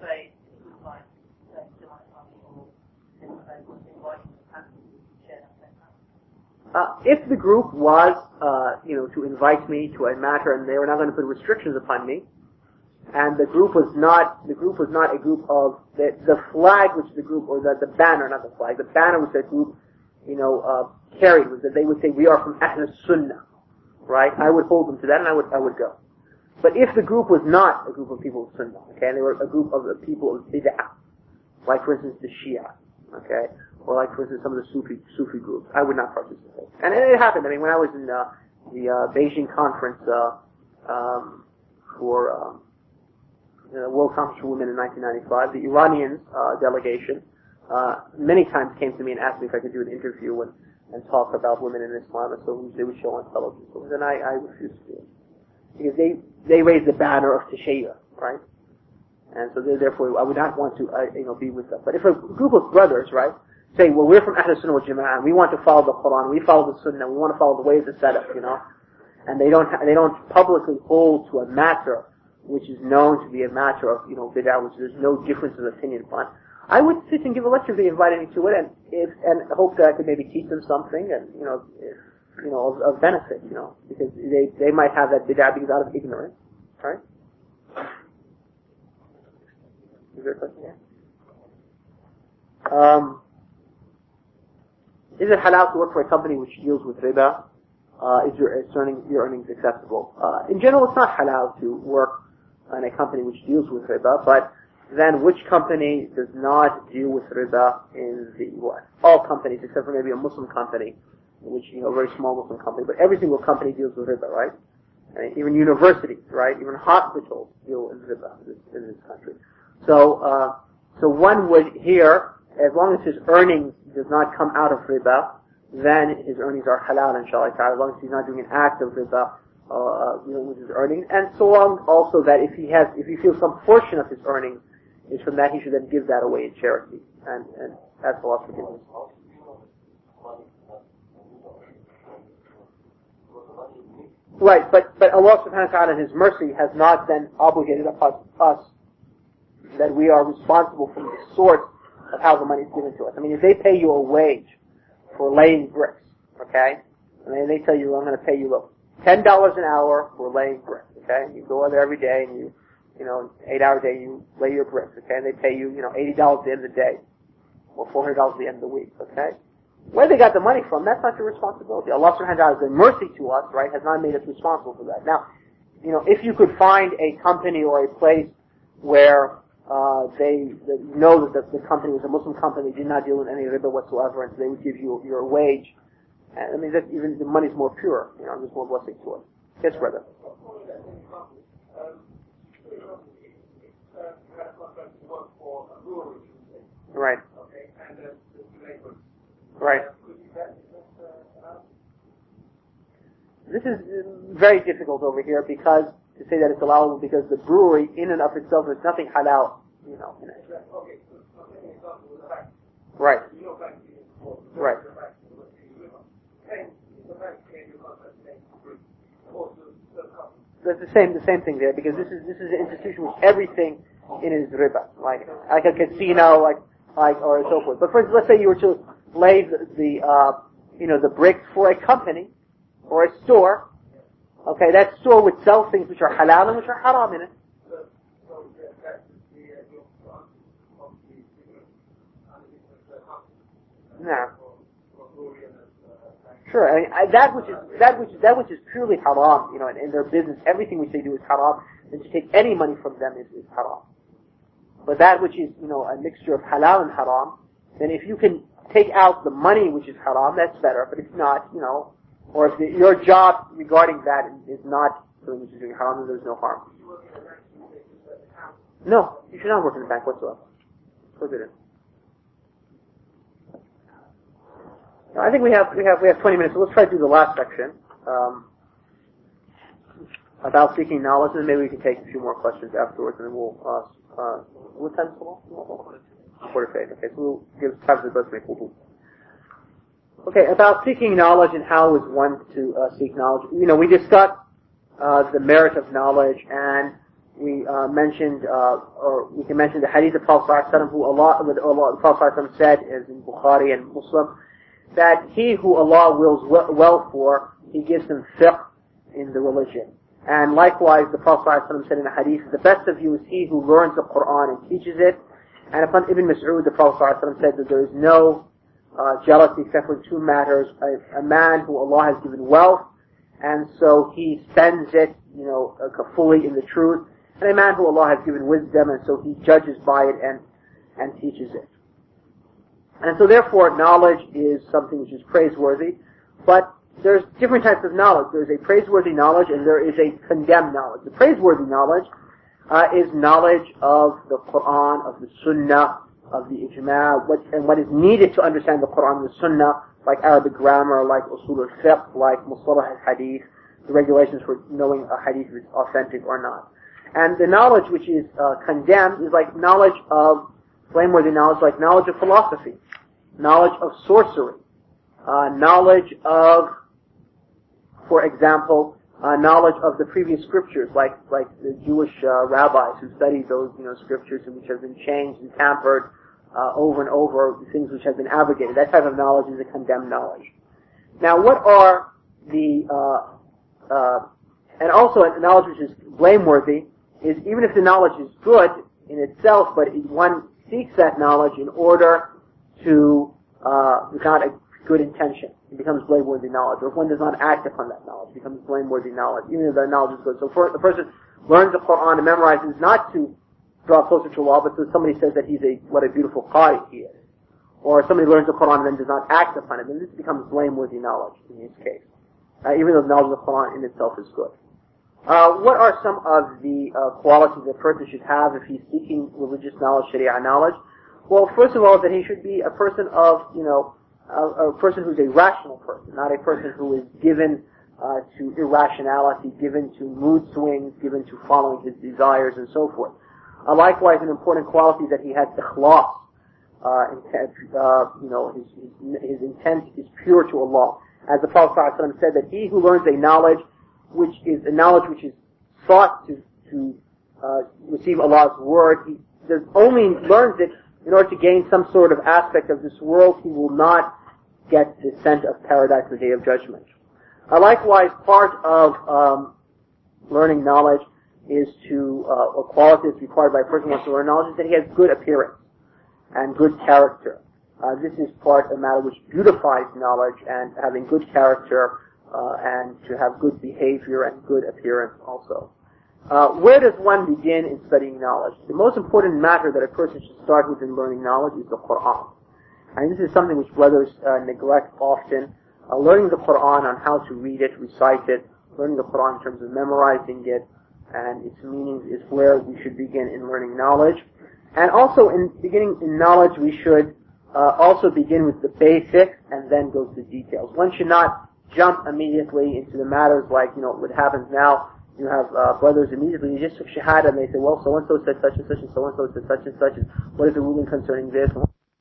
Uh, if the group was, uh, you know, to invite me to a matter and they were not going to put restrictions upon me, and the group was not, the group was not a group of, the, the flag which the group, or the, the banner, not the flag, the banner which that group, you know, uh, carried was that they would say, we are from Ahl Sunnah, right? I would hold them to that and I would, I would go. But if the group was not a group of people of Sunnah, okay, and they were a group of the people of Bid'ah, like for instance the Shia, okay, or like, for instance, some of the Sufi Sufi groups, I would not participate. And it happened. I mean, when I was in uh, the uh, Beijing conference uh, um, for um, the World Conference for Women in nineteen ninety-five, the Iranian uh, delegation uh, many times came to me and asked me if I could do an interview and, and talk about women in Islam, and so they would show on television. So then I, I refused to do it. Because they, they raised the banner of Tashayya, right? And so therefore I would not want to, uh, you know, be with them. But if a group of brothers, right, say, well, we're from Ahl Sunnah wal Jama'ah, we want to follow the Quran, we follow the Sunnah, we want to follow the ways of Salaf, you know, and they don't ha- they don't publicly hold to a matter which is known to be a matter of, you know, bid'ah, which there's no difference of opinion upon. I would sit and give a lecture if they invited me to it, and if and hope that I could maybe teach them something, and you know, if, you know, of, of benefit, you know, because they they might have that bid'ah because out of ignorance, right? Is there a question? Yeah. Um. Is it halal to work for a company which deals with riba? Uh, is your earning, your earnings acceptable? Uh, in general, it's not halal to work in a company which deals with riba, but then which company does not deal with riba in the, what? All companies, except for maybe a Muslim company, which, you know, a very small Muslim company, but every single company deals with riba, right? I mean, even universities, right? Even hospitals deal with riba in this, in this country. So, uh, so one would here, as long as his earnings does not come out of riba, then his earnings are halal, inshallah ta'ala, as long as he's not doing an act of riba, uh, you know, with his earnings. And so long also that if he has, if he feels some portion of his earnings is from that, he should then give that away in charity. And, and that's Allah's forgiveness. Right, but, but Allah subhanahu wa ta'ala in His mercy has not then obligated upon us that we are responsible for the source of how the money is given to us. I mean, if they pay you a wage for laying bricks, okay, and then they tell you, I'm going to pay you, look, ten dollars an hour for laying bricks, okay, you go there every day and you, you know, eight hour day you lay your bricks, okay, and they pay you, you know, eighty dollars at the end of the day, or four hundred dollars at the end of the week, okay. Where they got the money from, that's not your responsibility. Allah subhanahu wa ta'ala is a mercy to us, right, has not made us responsible for that. Now, you know, if you could find a company or a place where uh, they, they know that the, the company was a Muslim company, did not deal in any riba whatsoever, and so they would give you your wage, and, I mean, that even the money's more pure, you know, there's more blessing to it. Yes, brother. Right. Right. This is very difficult over here because, to say that it's allowable, because the brewery in and of itself is nothing halal, you know. In it. Right. Right. That's the same, the same thing there, because this is, this is an institution which everything in it is riba, like, like a casino, like, like, or so forth. But for instance, let's say you were to lay the, the uh, you know, the bricks for a company or a store. Okay, that store would sell things which are halal and which are haram in it. No. Sure, I mean, I, that which is that which that which is purely haram, you know, in, in their business, everything which they do is haram, and to take any money from them is, is haram. But that which is, you know, a mixture of halal and haram, then if you can take out the money which is haram, that's better. But if not, you know, or if the, your job regarding that is, is not something which is doing haram, then there's no harm. No, you should not work in the bank whatsoever. Forbidden. Now, I think we have we have we have twenty minutes, so let's try to do the last section um, about seeking knowledge, and maybe we can take a few more questions afterwards, and then we'll. Uh, uh, what time is it? Quarter to eight. Okay, so we'll give time to both make wudu. Okay, about seeking knowledge and how is one to uh, seek knowledge. You know, we discussed uh, the merit of knowledge, and we uh, mentioned, uh, or we can mention the hadith of Prophet ﷺ, who Allah, Allah the Prophet ﷺ said, as in Bukhari and Muslim, that he who Allah wills well for, He gives him fiqh in the religion. And likewise, the Prophet ﷺ said in a hadith, the best of you is he who learns the Qur'an and teaches it. And upon Ibn Mas'ud, the Prophet ﷺ said that there is no uh, jealousy except for two matters. A, a man who Allah has given wealth, and so he spends it, you know, uh, fully in the truth. And a man who Allah has given wisdom, and so he judges by it and, and teaches it. And so therefore, knowledge is something which is praiseworthy, but there's different types of knowledge. There's a praiseworthy knowledge and there is a condemned knowledge. The praiseworthy knowledge uh, is knowledge of the Qur'an, of the Sunnah, of the Ijma', what, and what is needed to understand the Qur'an and the Sunnah, like Arabic grammar, like Usul al-Fiqh, like Mustalah al-Hadith, the regulations for knowing a hadith is authentic or not. And the knowledge which is uh, condemned is like knowledge of, blameworthy knowledge, like knowledge of philosophy, knowledge of sorcery, uh, knowledge of, for example, uh, knowledge of the previous scriptures, like like the Jewish uh, rabbis who studied those, you know, scriptures and which have been changed and tampered uh, over and over, things which have been abrogated. That type of knowledge is a condemned knowledge. Now, what are the uh, uh, and also a knowledge which is blameworthy is even if the knowledge is good in itself, but one seeks that knowledge in order to uh, without a good intention. It becomes blameworthy knowledge. Or if one does not act upon that knowledge, it becomes blameworthy knowledge, even if the knowledge is good. So for, the person learns the Qur'an and memorizes not to draw closer to Allah, but so somebody says that he's a, what a beautiful qari he is. Or somebody learns the Qur'an and then does not act upon it, then this becomes blameworthy knowledge in his case. Uh, even though the knowledge of the Qur'an in itself is good. Uh, what are some of the uh, qualities a person should have if he's seeking religious knowledge, Sharia knowledge? Well, first of all, that he should be a person of, you know, a, a person who's a rational person, not a person who is given uh, to irrationality, given to mood swings, given to following his desires and so forth. Uh, likewise, an important quality is that he has ikhlas, uh, intent, uh, you know, his, his, his intent is pure to Allah. As the Prophet ﷺ said, that he who learns a knowledge which is a knowledge which is sought to to uh, receive Allah's word, he does only learns it in order to gain some sort of aspect of this world. He will not get the scent of paradise on the Day of Judgment. Uh, likewise, part of um, learning knowledge is to, uh, or qualities required by a person who wants to learn knowledge, is that he has good appearance and good character. Uh, this is part, a matter which beautifies knowledge and having good character, uh, and to have good behavior and good appearance also. Uh, where does one begin in studying knowledge? The most important matter that a person should start with in learning knowledge is the Quran. And this is something which brothers uh, neglect often. Uh, learning the Quran on how to read it, recite it, learning the Quran in terms of memorizing it and its meanings is where we should begin in learning knowledge. And also in beginning in knowledge we should uh, also begin with the basics and then go to the details. One should not jump immediately into the matters like, you know, what happens now. You have uh, brothers immediately, you just took shahada and they say, well, so-and-so said such and such and so-and-so said such and such and what is the ruling concerning this?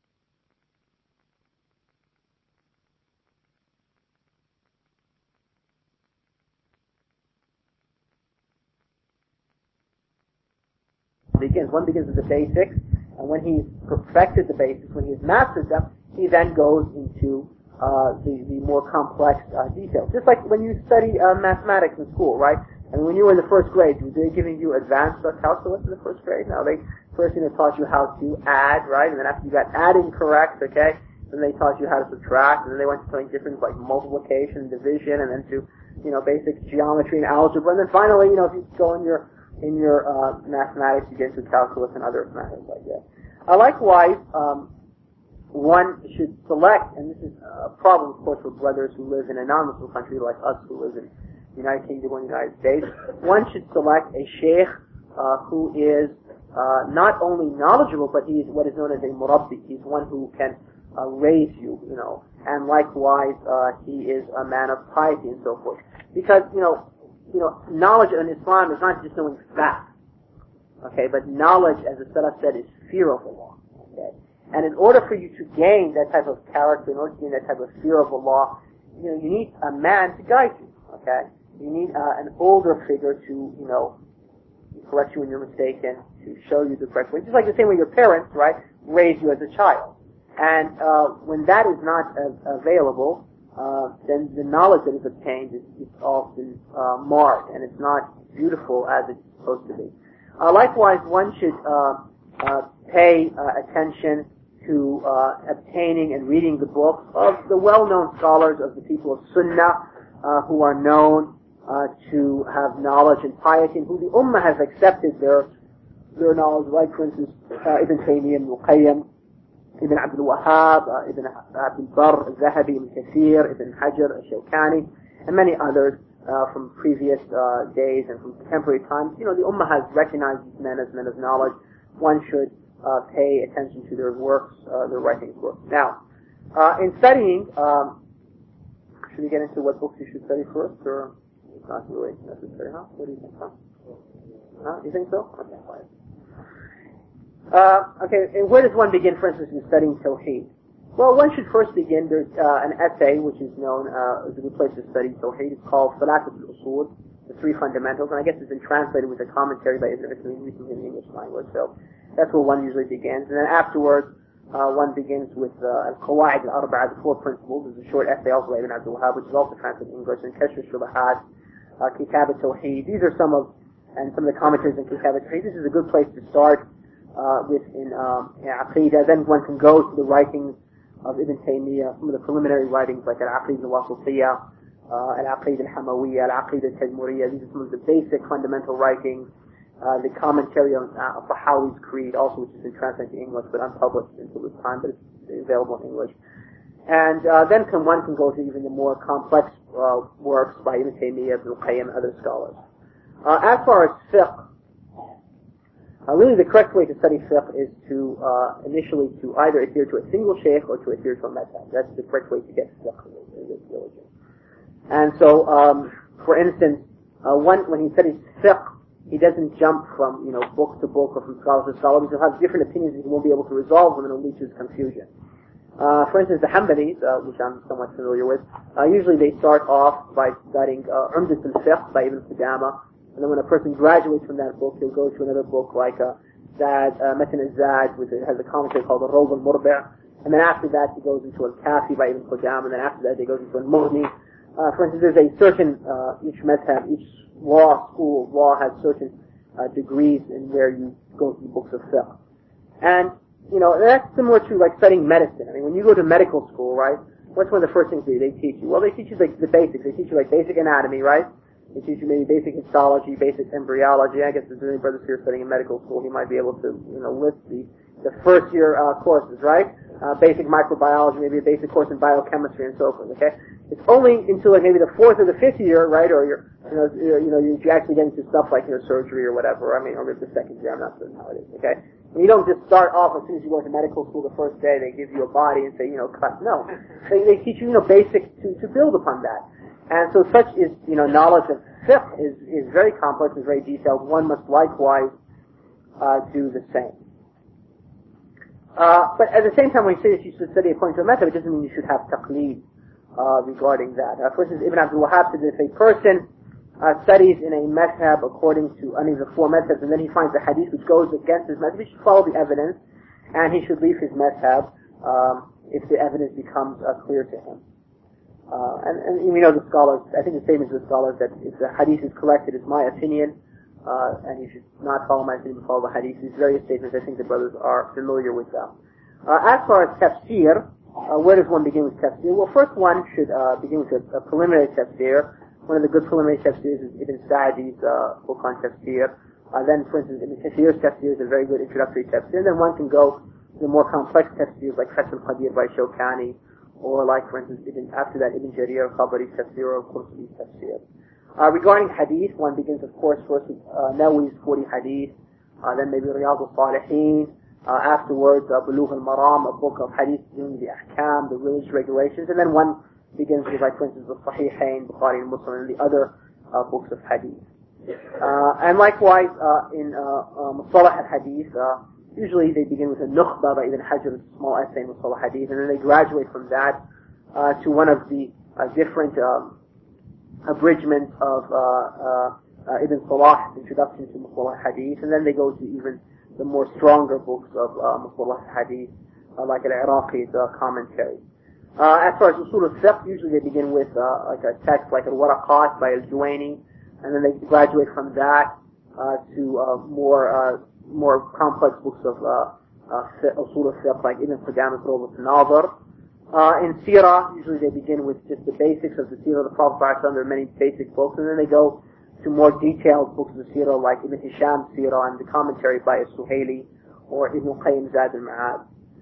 Begins. One begins with the basics, and when he's perfected the basics, when he's mastered them, he then goes into uh, the, the more complex uh, details. Just like when you study uh, mathematics in school, right? And when you were in the first grade, were they giving you advanced calculus in the first grade? No, they first you know, taught you how to add, right? And then after you got adding correct, okay, then they taught you how to subtract, and then they went to something different like multiplication, division, and then to, you know, basic geometry and algebra, and then finally, you know, if you go in your in your uh, mathematics, you get into calculus and other matters like that. Uh, likewise, um, one should select, and this is a problem, of course, for brothers who live in a non-Muslim country like us who live in the United Kingdom or the United States. One should select a sheikh uh, who is uh, not only knowledgeable, but he is what is known as a murabbi. He's one who can uh, raise you, you know, and likewise, uh, he is a man of piety and so forth. Because, you know, You know, knowledge in Islam is not just knowing facts, okay, but knowledge, as the Salaf said, is fear of Allah, okay? And in order for you to gain that type of character, in order to gain that type of fear of Allah, you know, you need a man to guide you, okay? You need uh, an older figure to, you know, correct you when you're mistaken, to show you the correct way. Just like the same way your parents, right, raise you as a child. And uh, when that is not uh, available, Uh, then the knowledge that is obtained is, is often uh, marred, and it's not beautiful as it's supposed to be. Uh, likewise, one should uh, uh, pay uh, attention to uh, obtaining and reading the books of the well-known scholars of the people of Sunnah, uh, who are known uh, to have knowledge and piety, and who the Ummah has accepted their their knowledge, like, for instance, uh, Ibn Taymiyyah, Ibn Qayyim, Ibn Abdul Wahhab, uh, Ibn Abdul Barr, Zahabi, Ibn Kathir, Ibn Hajar, Shawkani, and many others uh, from previous uh, days and from contemporary times. You know, the Ummah has recognized these men as men of knowledge. One should uh, pay attention to their works, uh, their writings works. Now, uh, in studying, um, should we get into what books you should study first, or it's not really necessary, huh? What do you think, huh? Huh? You think so? Okay, fine. Uh, okay, and where does one begin, for instance, in studying Tawheed? Well, one should first begin, there's uh, an essay which is known uh, as a good place to study Tawheed. It's called Thalathat al-Usul, the Three Fundamentals, and I guess it's been translated with a commentary by Ibn Uthaymeen recently in the English language, so that's where one usually begins. And then afterwards, uh, one begins with uh, Al-Qawaid al-Arba'a, the Four Principles. There's a short essay also by Ibn Abdul Wahhab, which is also translated in English, and Kashf al-Shubahat, uh, Kitab al-Tawheed. These are some of, and some of the commentaries in Kitab al-Tawheed. This is a good place to start Uh, with in, um, in Aqidah. Then one can go to the writings of Ibn Taymiyyah, some of the preliminary writings like Al-Aqidah al-Wasitiyah, uh, Al-Aqidah al-Hamawiyah, Al-Aqidah al-Tadmuriyah. These are some of the basic fundamental writings. Uh, the commentary on uh, Tahawi's Creed, also, which has been translated to English but unpublished until this time, but it's available in English. And uh, then can, one can go to even the more complex uh, works by Ibn Taymiyyah, Ibn Qayyim, and other scholars. Uh, as far as fiqh, Uh, really, the correct way to study fiqh is to uh, initially to either adhere to a single sheikh or to adhere to a madhab. That's the correct way to get fiqh in this religion. And so, um, for instance, uh, one when he studies fiqh, he doesn't jump from you know book to book or from scholar to scholar. Because he'll have different opinions and he won't be able to resolve them, and it'll lead to confusion. Uh, for instance, the Hanbalis, uh, which I'm somewhat familiar with, uh, usually they start off by studying uh, Umdat al-Fiqh by Ibn Qudama. And then when a person graduates from that book, he'll go to another book like uh, Zad, uh, Matan al-Zad, which has a commentary called the Rawd al-Murbi'. And then after that, he goes into Al-Kafi by Ibn Qudama. And then after that, he goes into Al-Mughni. Uh, for instance, there's a certain, uh, each madhab, each law school of law has certain uh, degrees in where you go to the books of fiqh. And you know, that's similar to like studying medicine. I mean, when you go to medical school, right, what's one of the first things they, they teach you? Well, they teach you like the basics. They teach you like basic anatomy, right? They teach you maybe basic histology, basic embryology. I guess if there's any brothers here studying in medical school, he might be able to, you know, list the, the first year uh, courses, right? Uh, basic microbiology, maybe a basic course in biochemistry and so forth, okay? It's only until like maybe the fourth or the fifth year, right, or you're, you know, you're, you know, you actually get into stuff like, you know, surgery or whatever. I mean, or maybe the second year, I'm not certain how it is, okay? And you don't just start off as soon as you go into medical school the first day, they give you a body and say, you know, cut. No. They, they teach you, you know, basics to, to build upon that. And so such is, you know, knowledge of fiqh is, is very complex and very detailed. One must likewise, uh, do the same. Uh, but at the same time, when you say that you should study according to a method, it doesn't mean you should have taqleed, uh, regarding that. Uh, for instance, Ibn Abdul Wahhab said that if a person, uh, studies in a madhab according to any of the four madhabs, and then he finds a hadith which goes against his madhab, he should follow the evidence, and he should leave his madhab, um, if the evidence becomes, uh, clear to him. Uh, and, and we know the scholars, I think the statement of the scholars that if the hadith is corrected, it's my opinion, Uh, and you should not follow my opinion, but follow the hadith. These various statements, I think the brothers are familiar with them. Uh, as far as tafsir, uh, where does one begin with tafsir? Well, first one should uh, begin with a, a preliminary tafsir. One of the good preliminary tafsirs is Ibn Sa'di's uh, book on tafsir. Uh, then, for instance, Ibn Kathir's tafsir is a very good introductory tafsir. And then one can go to the more complex tafsirs like Fath al-Qadir by Shawkani, or like, for instance, Ibn, after that, Ibn Jarir al-Khabari's tafsir or Qurtubi's tafsir. Uh, regarding hadith, one begins, of course, first with uh, Nawawi's forty hadith, uh, then maybe Riyadh al-Salihin, uh, afterwards uh, Bulugh al-Maram, a book of hadith dealing with the ahkam, the religious regulations, and then one begins with, like, for instance, the Sahihain, Bukhari and Muslim, and the other uh, books of hadith. Uh, and likewise, uh, in uh, uh, Mustalah al-Hadith, uh, usually they begin with a Nukhba by Ibn Hajar, a small essay in Mustalah al-Hadith, and then they graduate from that uh, to one of the uh, different um, abridgment of uh, uh, uh, Ibn Salah's introduction to Mustalah al-Hadith, and then they go to even the more stronger books of uh, Mustalah al-Hadith, uh, like al-Iraqi's uh, commentary. Uh, as far as Usul al-Fiqh, usually they begin with uh, like a text like al-Waraqat by al-Juwayni, and then they graduate from that uh, to uh, more uh, more complex books of uh, uh, Usul al-Fiqh, like Ibn Qudamah's Rawdat al-Nazar. Uh, in Sirah, usually they begin with just the basics of the Sirah of the Prophet. There are many basic books, and then they go to more detailed books of the Sirah, like Ibn Hisham's Sirah and the commentary by As-Suhaili, or Ibn Qayyim Zad al-Ma'ad.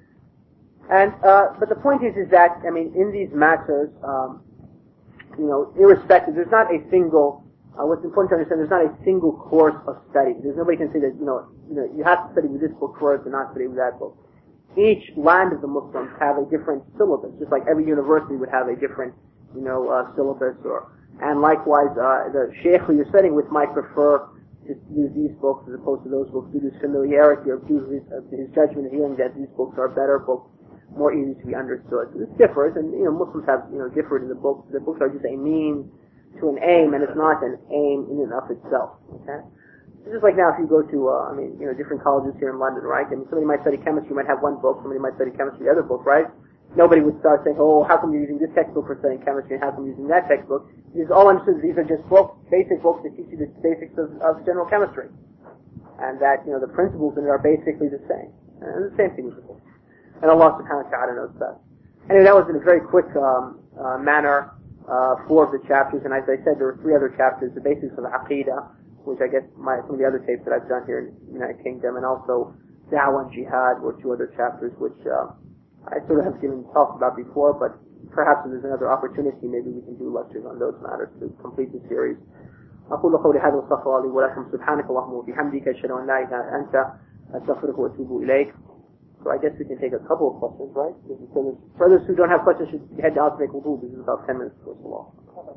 And, uh, but the point is, is that, I mean, in these matters, um, you know, irrespective, there's not a single, uh, what's important to understand, there's not a single course of study. There's nobody can say that, you know, you know, you have to study with this book first and not study with that book. Each land of the Muslims have a different syllabus, just like every university would have a different, you know, uh, syllabus. Or and likewise, uh, the sheikh who you're studying with might prefer to use these books as opposed to those books due to his familiarity or due to his, uh, his judgment of hearing that these books are better books, more easy to be understood. So this differs, and you know, Muslims have you know differed in the books. The books are just a means to an aim, and it's not an aim in and of itself. Okay. It's just like now if you go to, uh, I mean, you know, different colleges here in London, right? I mean, somebody might study chemistry, might have one book, somebody might study chemistry, the other book, right? Nobody would start saying, oh, how come you're using this textbook for studying chemistry, and how come you're using that textbook? Because all I'm saying is these are just books, basic books that teach you the basics of, of general chemistry. And that, you know, the principles in it are basically the same. And the same thing with the book. And Allah subhanahu wa ta'ala knows best. Anyway, that was in a very quick um, uh, manner, uh, four of the chapters, and as I said, there were three other chapters, the basics of Aqidah, which I guess my, some of the other tapes that I've done here in the United Kingdom, and also Da'wah and Jihad were two other chapters which uh, I sort of have given talks about before, but perhaps if there's another opportunity, maybe we can do lectures on those matters to complete the series. أقول قولي هذا واستغفر الله لي ولكم سبحانك اللهم وبحمدك أشهد أن لا إله إلا أنت أستغفرك وأتوب إليك. So I guess we can take a couple of questions, right? So for those who don't have questions should head out to make wudu. This is about ten minutes before Salah.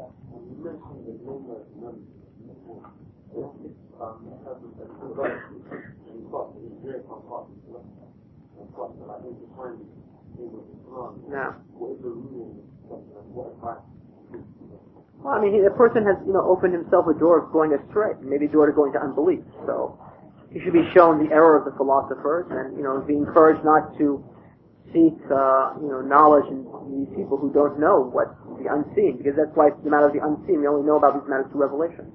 No. Well, I mean, he, the person has, you know, opened himself a door of going astray, maybe a door to going to unbelief. So he should be shown the error of the philosophers, and you know, be encouraged not to seek, uh, you know, knowledge in these people who don't know what's the unseen, because that's why it's the matter of the unseen. We only know about these matters through revelation.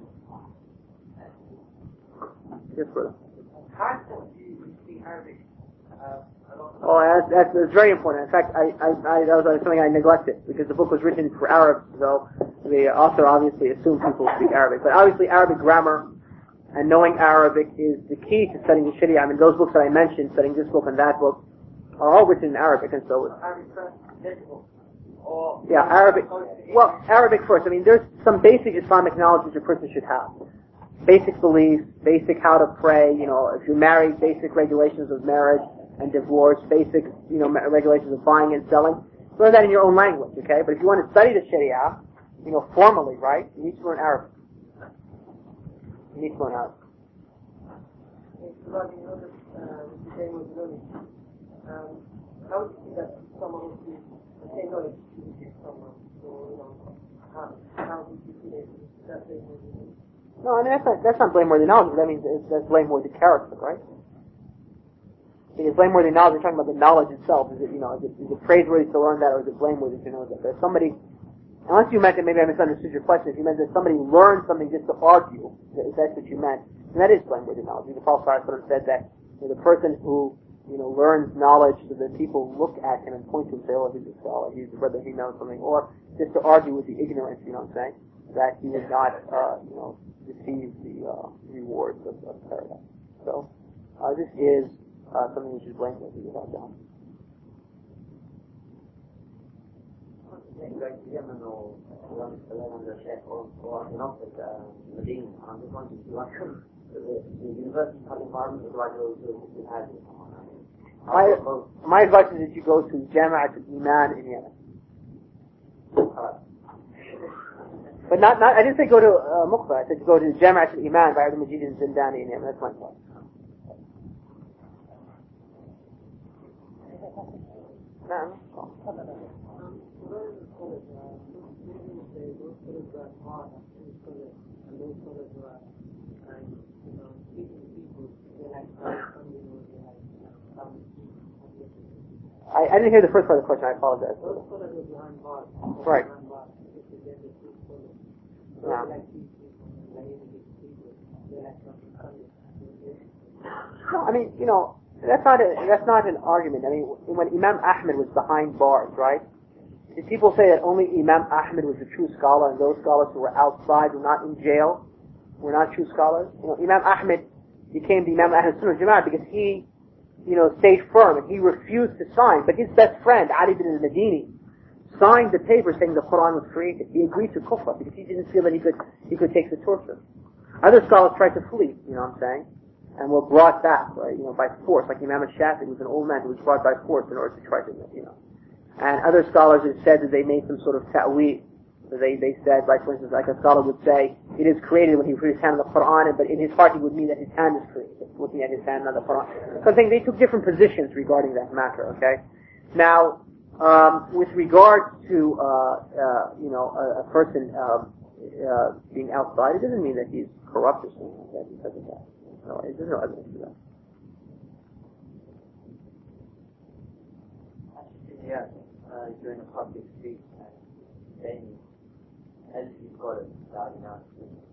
Yes, brother. Constantly we speak Arabic uh, a lot Oh, that's, that's, that's very important. In fact, I, I, I, that was something I neglected because the book was written for Arabs, so the author obviously assumed people speak Arabic. But obviously Arabic grammar and knowing Arabic is the key to studying the Sharia. I mean, those books that I mentioned, studying this book and that book, are all written in Arabic, and so Or yeah, Arabic. Well, Arabic first. I mean, there's some basic Islamic knowledge that a person should have. Basic beliefs, basic how to pray. You know, if you're married, basic regulations of marriage and divorce, basic, you know, regulations of buying and selling. Learn that in your own language, okay? But if you want to study the Sharia, you know, formally, right, you need to learn Arabic. You need to learn Arabic. Um, how would you see that someone who is the same knowledge to someone? So, you know, how, how would you see that blameworthy? No, I mean, that's not, that's not blameworthy knowledge, but that means it's, that's blameworthy character, right? Because blameworthy knowledge, we're talking about the knowledge itself. Is it, you know, is it, is it praiseworthy to learn that, or is it blameworthy to know that? There's somebody, unless you meant that, maybe I misunderstood your question, if you meant that somebody learned something just to argue, if that's what you meant, then that is blameworthy knowledge. The Prophet ﷺ said that, you know, the person who, you know, learns knowledge so that people look at him and point to him and say, oh, he's a scholar, he's whether he knows something, or just to argue with the ignorance, you know what I'm saying, that he would not, uh, you know, receive the uh, rewards of, of paradise. So, uh, this is uh, something which is blameworthy without doubt. Going to Yemen or learn under a chef or, or an office, uh, Medina, I'm just wondering, do I come to the, the university type environment, or do I go to the houses? My, my advice is that you go to Jama'at al-Iman in Yemen. Uh, but not, not, I didn't say go to uh, Muqba, I said go to Jama'at al-Iman by Abdul Majid and Zindani in Yemen. That's my advice. No. I, I didn't hear the first part of the question. I apologize. Right. Yeah. No, I mean, you know, that's not a, that's not an argument. I mean, when Imam Ahmed was behind bars, right? Did people say that only Imam Ahmed was a true scholar, and those scholars who were outside, were not in jail, were not true scholars? You know, Imam Ahmed became the Imam Ahl Sunnah Jama'ah because he, you know, stayed firm and he refused to sign. But his best friend, Ali bin al-Madini, signed the paper saying the Quran was created. He agreed to kufr because he didn't feel that he could he could take the torture. Other scholars tried to flee, you know what I'm saying, and were brought back, right, you know, by force. Like Imam al-Shafi'i was an old man who was brought by force in order to try to, you know. And other scholars have said that they made some sort of ta'weed. So they, they said, like for instance, like a scholar would say, it is created when he put his hand on the Quran, but in his heart he would mean that his hand is created, looking at his hand on the Quran. So I think they took different positions regarding that matter, okay? Now, um, with regard to, uh, uh, you know, a, a person, um, uh, being outside, it doesn't mean that he's corrupt or something like that because of that. No, there's no evidence for that. Yeah, uh, during a public speech, and then as you've got it starting out.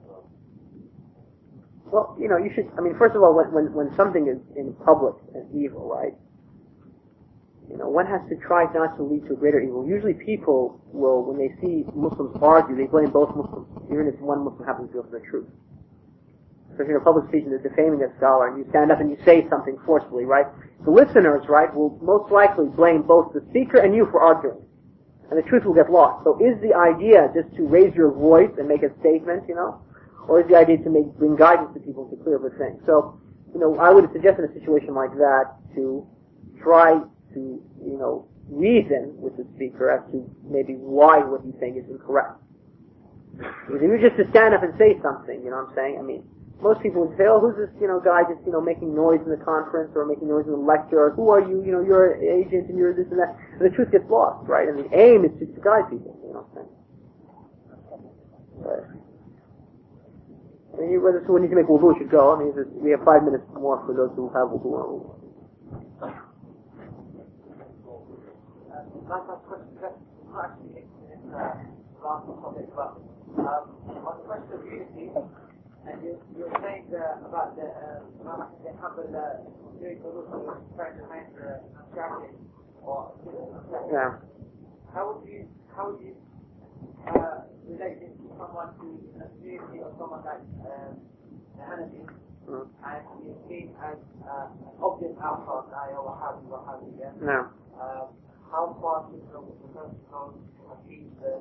Well, you know, you should, I mean, first of all, when, when, when something is in public and evil, right, you know, one has to try not to lead to greater evil. Usually people will, when they see Muslims argue, they blame both Muslims, even if one Muslim happens to go for the truth. So if you're in a public speech and they're defaming a scholar, and you stand up and you say something forcefully, right, the listeners, right, will most likely blame both the speaker and you for arguing. And the truth will get lost. So is the idea just to raise your voice and make a statement, you know? Or is the idea to make, bring guidance to people to clear up a thing? So, you know, I would suggest in a situation like that to try to, you know, reason with the speaker as to maybe why what he's saying is incorrect. Because if you're just to stand up and say something, you know what I'm saying? I mean, most people would say, oh, who's this, you know, guy just, you know, making noise in the conference or making noise in the lecture, or who are you, you know, you're an agent and you're this and that. And the truth gets lost, right? And the aim is to, to guide people, you know what I'm saying? Right. I mean, whether so when you make wudu, should go. I mean, just, we have five minutes more for those who have wudu on wudu. My first question is actually it's uh, last topic, but um, on the question of unity, And you, you were saying uh, about the uh, the couple uh, doing the look trying to find the attractive or Yeah. how would you how would you uh, relate this to someone who is a community or someone like um, the Hanafi Mm. and is seen as uh, an obvious outcast, I or Wahhabi, Wahhabi, yeah? No. Um, how far should the the person go to achieve the,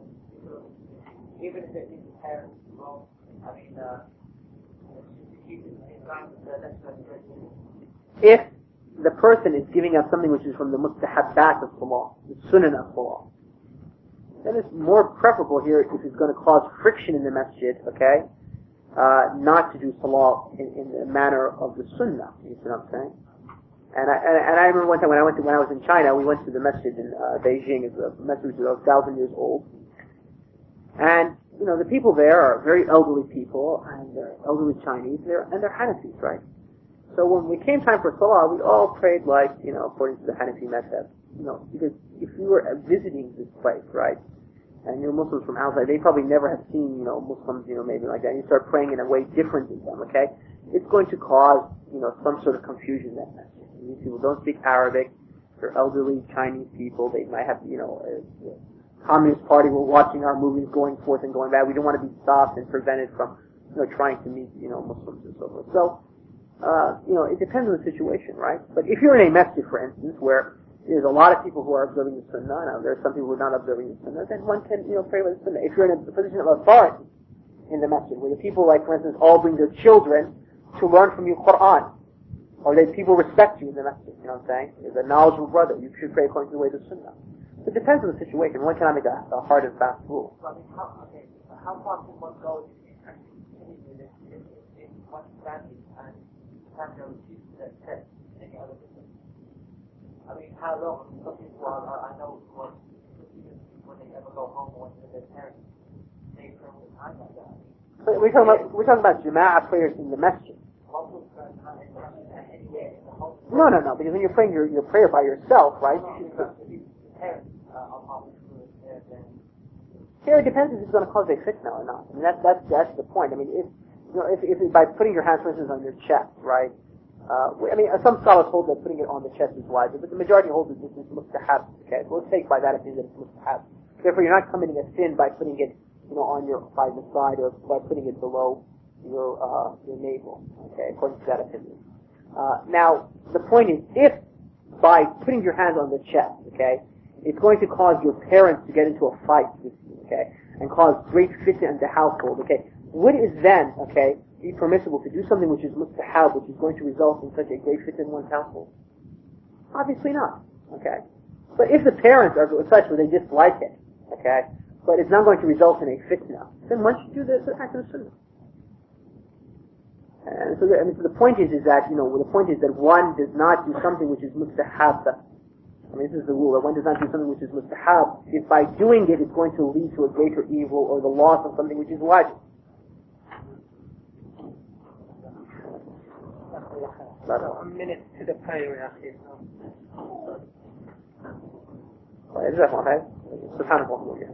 even if it is the parents wrong? I mean, uh, should keep it in line with the legislation. If the person is giving up something which is from the mustahabbat of salah, the sunnah of salah, then it's more preferable here if it's going to cause friction in the masjid, okay, uh, not to do salah in, in the manner of the sunnah. You see what I'm saying? And I, and, and I remember one time when I went to, when I was in China, we went to the masjid in uh, Beijing. It's a masjid which is a thousand years old. And, you know, the people there are very elderly people, and they're elderly Chinese, they're, and they're Hanafis, right? So when we came time for salah, we all prayed like, you know, according to the Hanafi method. You know, because if you were visiting this place, right, and you're Muslims from outside, they probably never have seen, you know, Muslims, you know, maybe like that. And you start praying in a way different than them, okay? It's going to cause, you know, some sort of confusion in that message. These people don't speak Arabic. They're elderly Chinese people. They might have, you know, a, a Communist Party. We're watching our movies going forth and going back. We don't want to be stopped and prevented from, you know, trying to meet, you know, Muslims and so forth. So, uh, you know, it depends on the situation, right? But if you're in a masjid, for instance, where there's a lot of people who are observing the sunnah, now there are some people who are not observing the sunnah, then one can, you know, pray with the sunnah. If you're in a position of authority in the masjid, where the people, like, for instance, all bring their children to learn from you Qur'an, or that people respect you in the masjid, you know what I'm saying? There's a knowledgeable brother, you should pray according to the way of the sunnah. So it depends on the situation. One cannot make a, a hard and fast rule. So, I mean, how, okay, so how far can one go in continuing this in, in one family and family of to accept any other business? I mean, how long? Some people are, I know when, when they ever go home or when their parents, they pray all the time like that. So we're talking about, we're talking about jama'ah prayers in the masjid. No, no, no, because when you're praying your, your prayer by yourself, right? You should, here it depends if it's going to cause a fitna or not. I mean, that's, that's, that's the point. I mean, if, you know, if, if by putting your hands, for instance, on your chest, right? Uh, I mean, some scholars hold that putting it on the chest is wise, but the majority holds that this is mustahab. Okay, so let's take by that opinion that it's mustahab. Therefore, you're not committing a sin by putting it, you know, on your by the side or by putting it below your uh, your navel. Okay, according to that opinion. Uh, now, the point is, if by putting your hands on the chest, okay, it's going to cause your parents to get into a fight with you, okay, and cause great fitna in the household, okay, would it then, okay, be permissible to do something which is mustahab, which is going to result in such a great fitna in one's household? Obviously not, okay. But if the parents are such where they dislike it, okay, but it's not going to result in a fitna, then one should do the, the act of the sunnah. And so the, I mean, so the point is, is that, you know, the point is that one does not do something which is mustahab. I mean, this is the rule, that one does not do something which is mustahab if by doing it it's going to lead to a greater evil or the loss of something which is wajib. A minute to the prayer, يا أخي. جزاكم الله خير. سبحانك اللهم وبحمدك.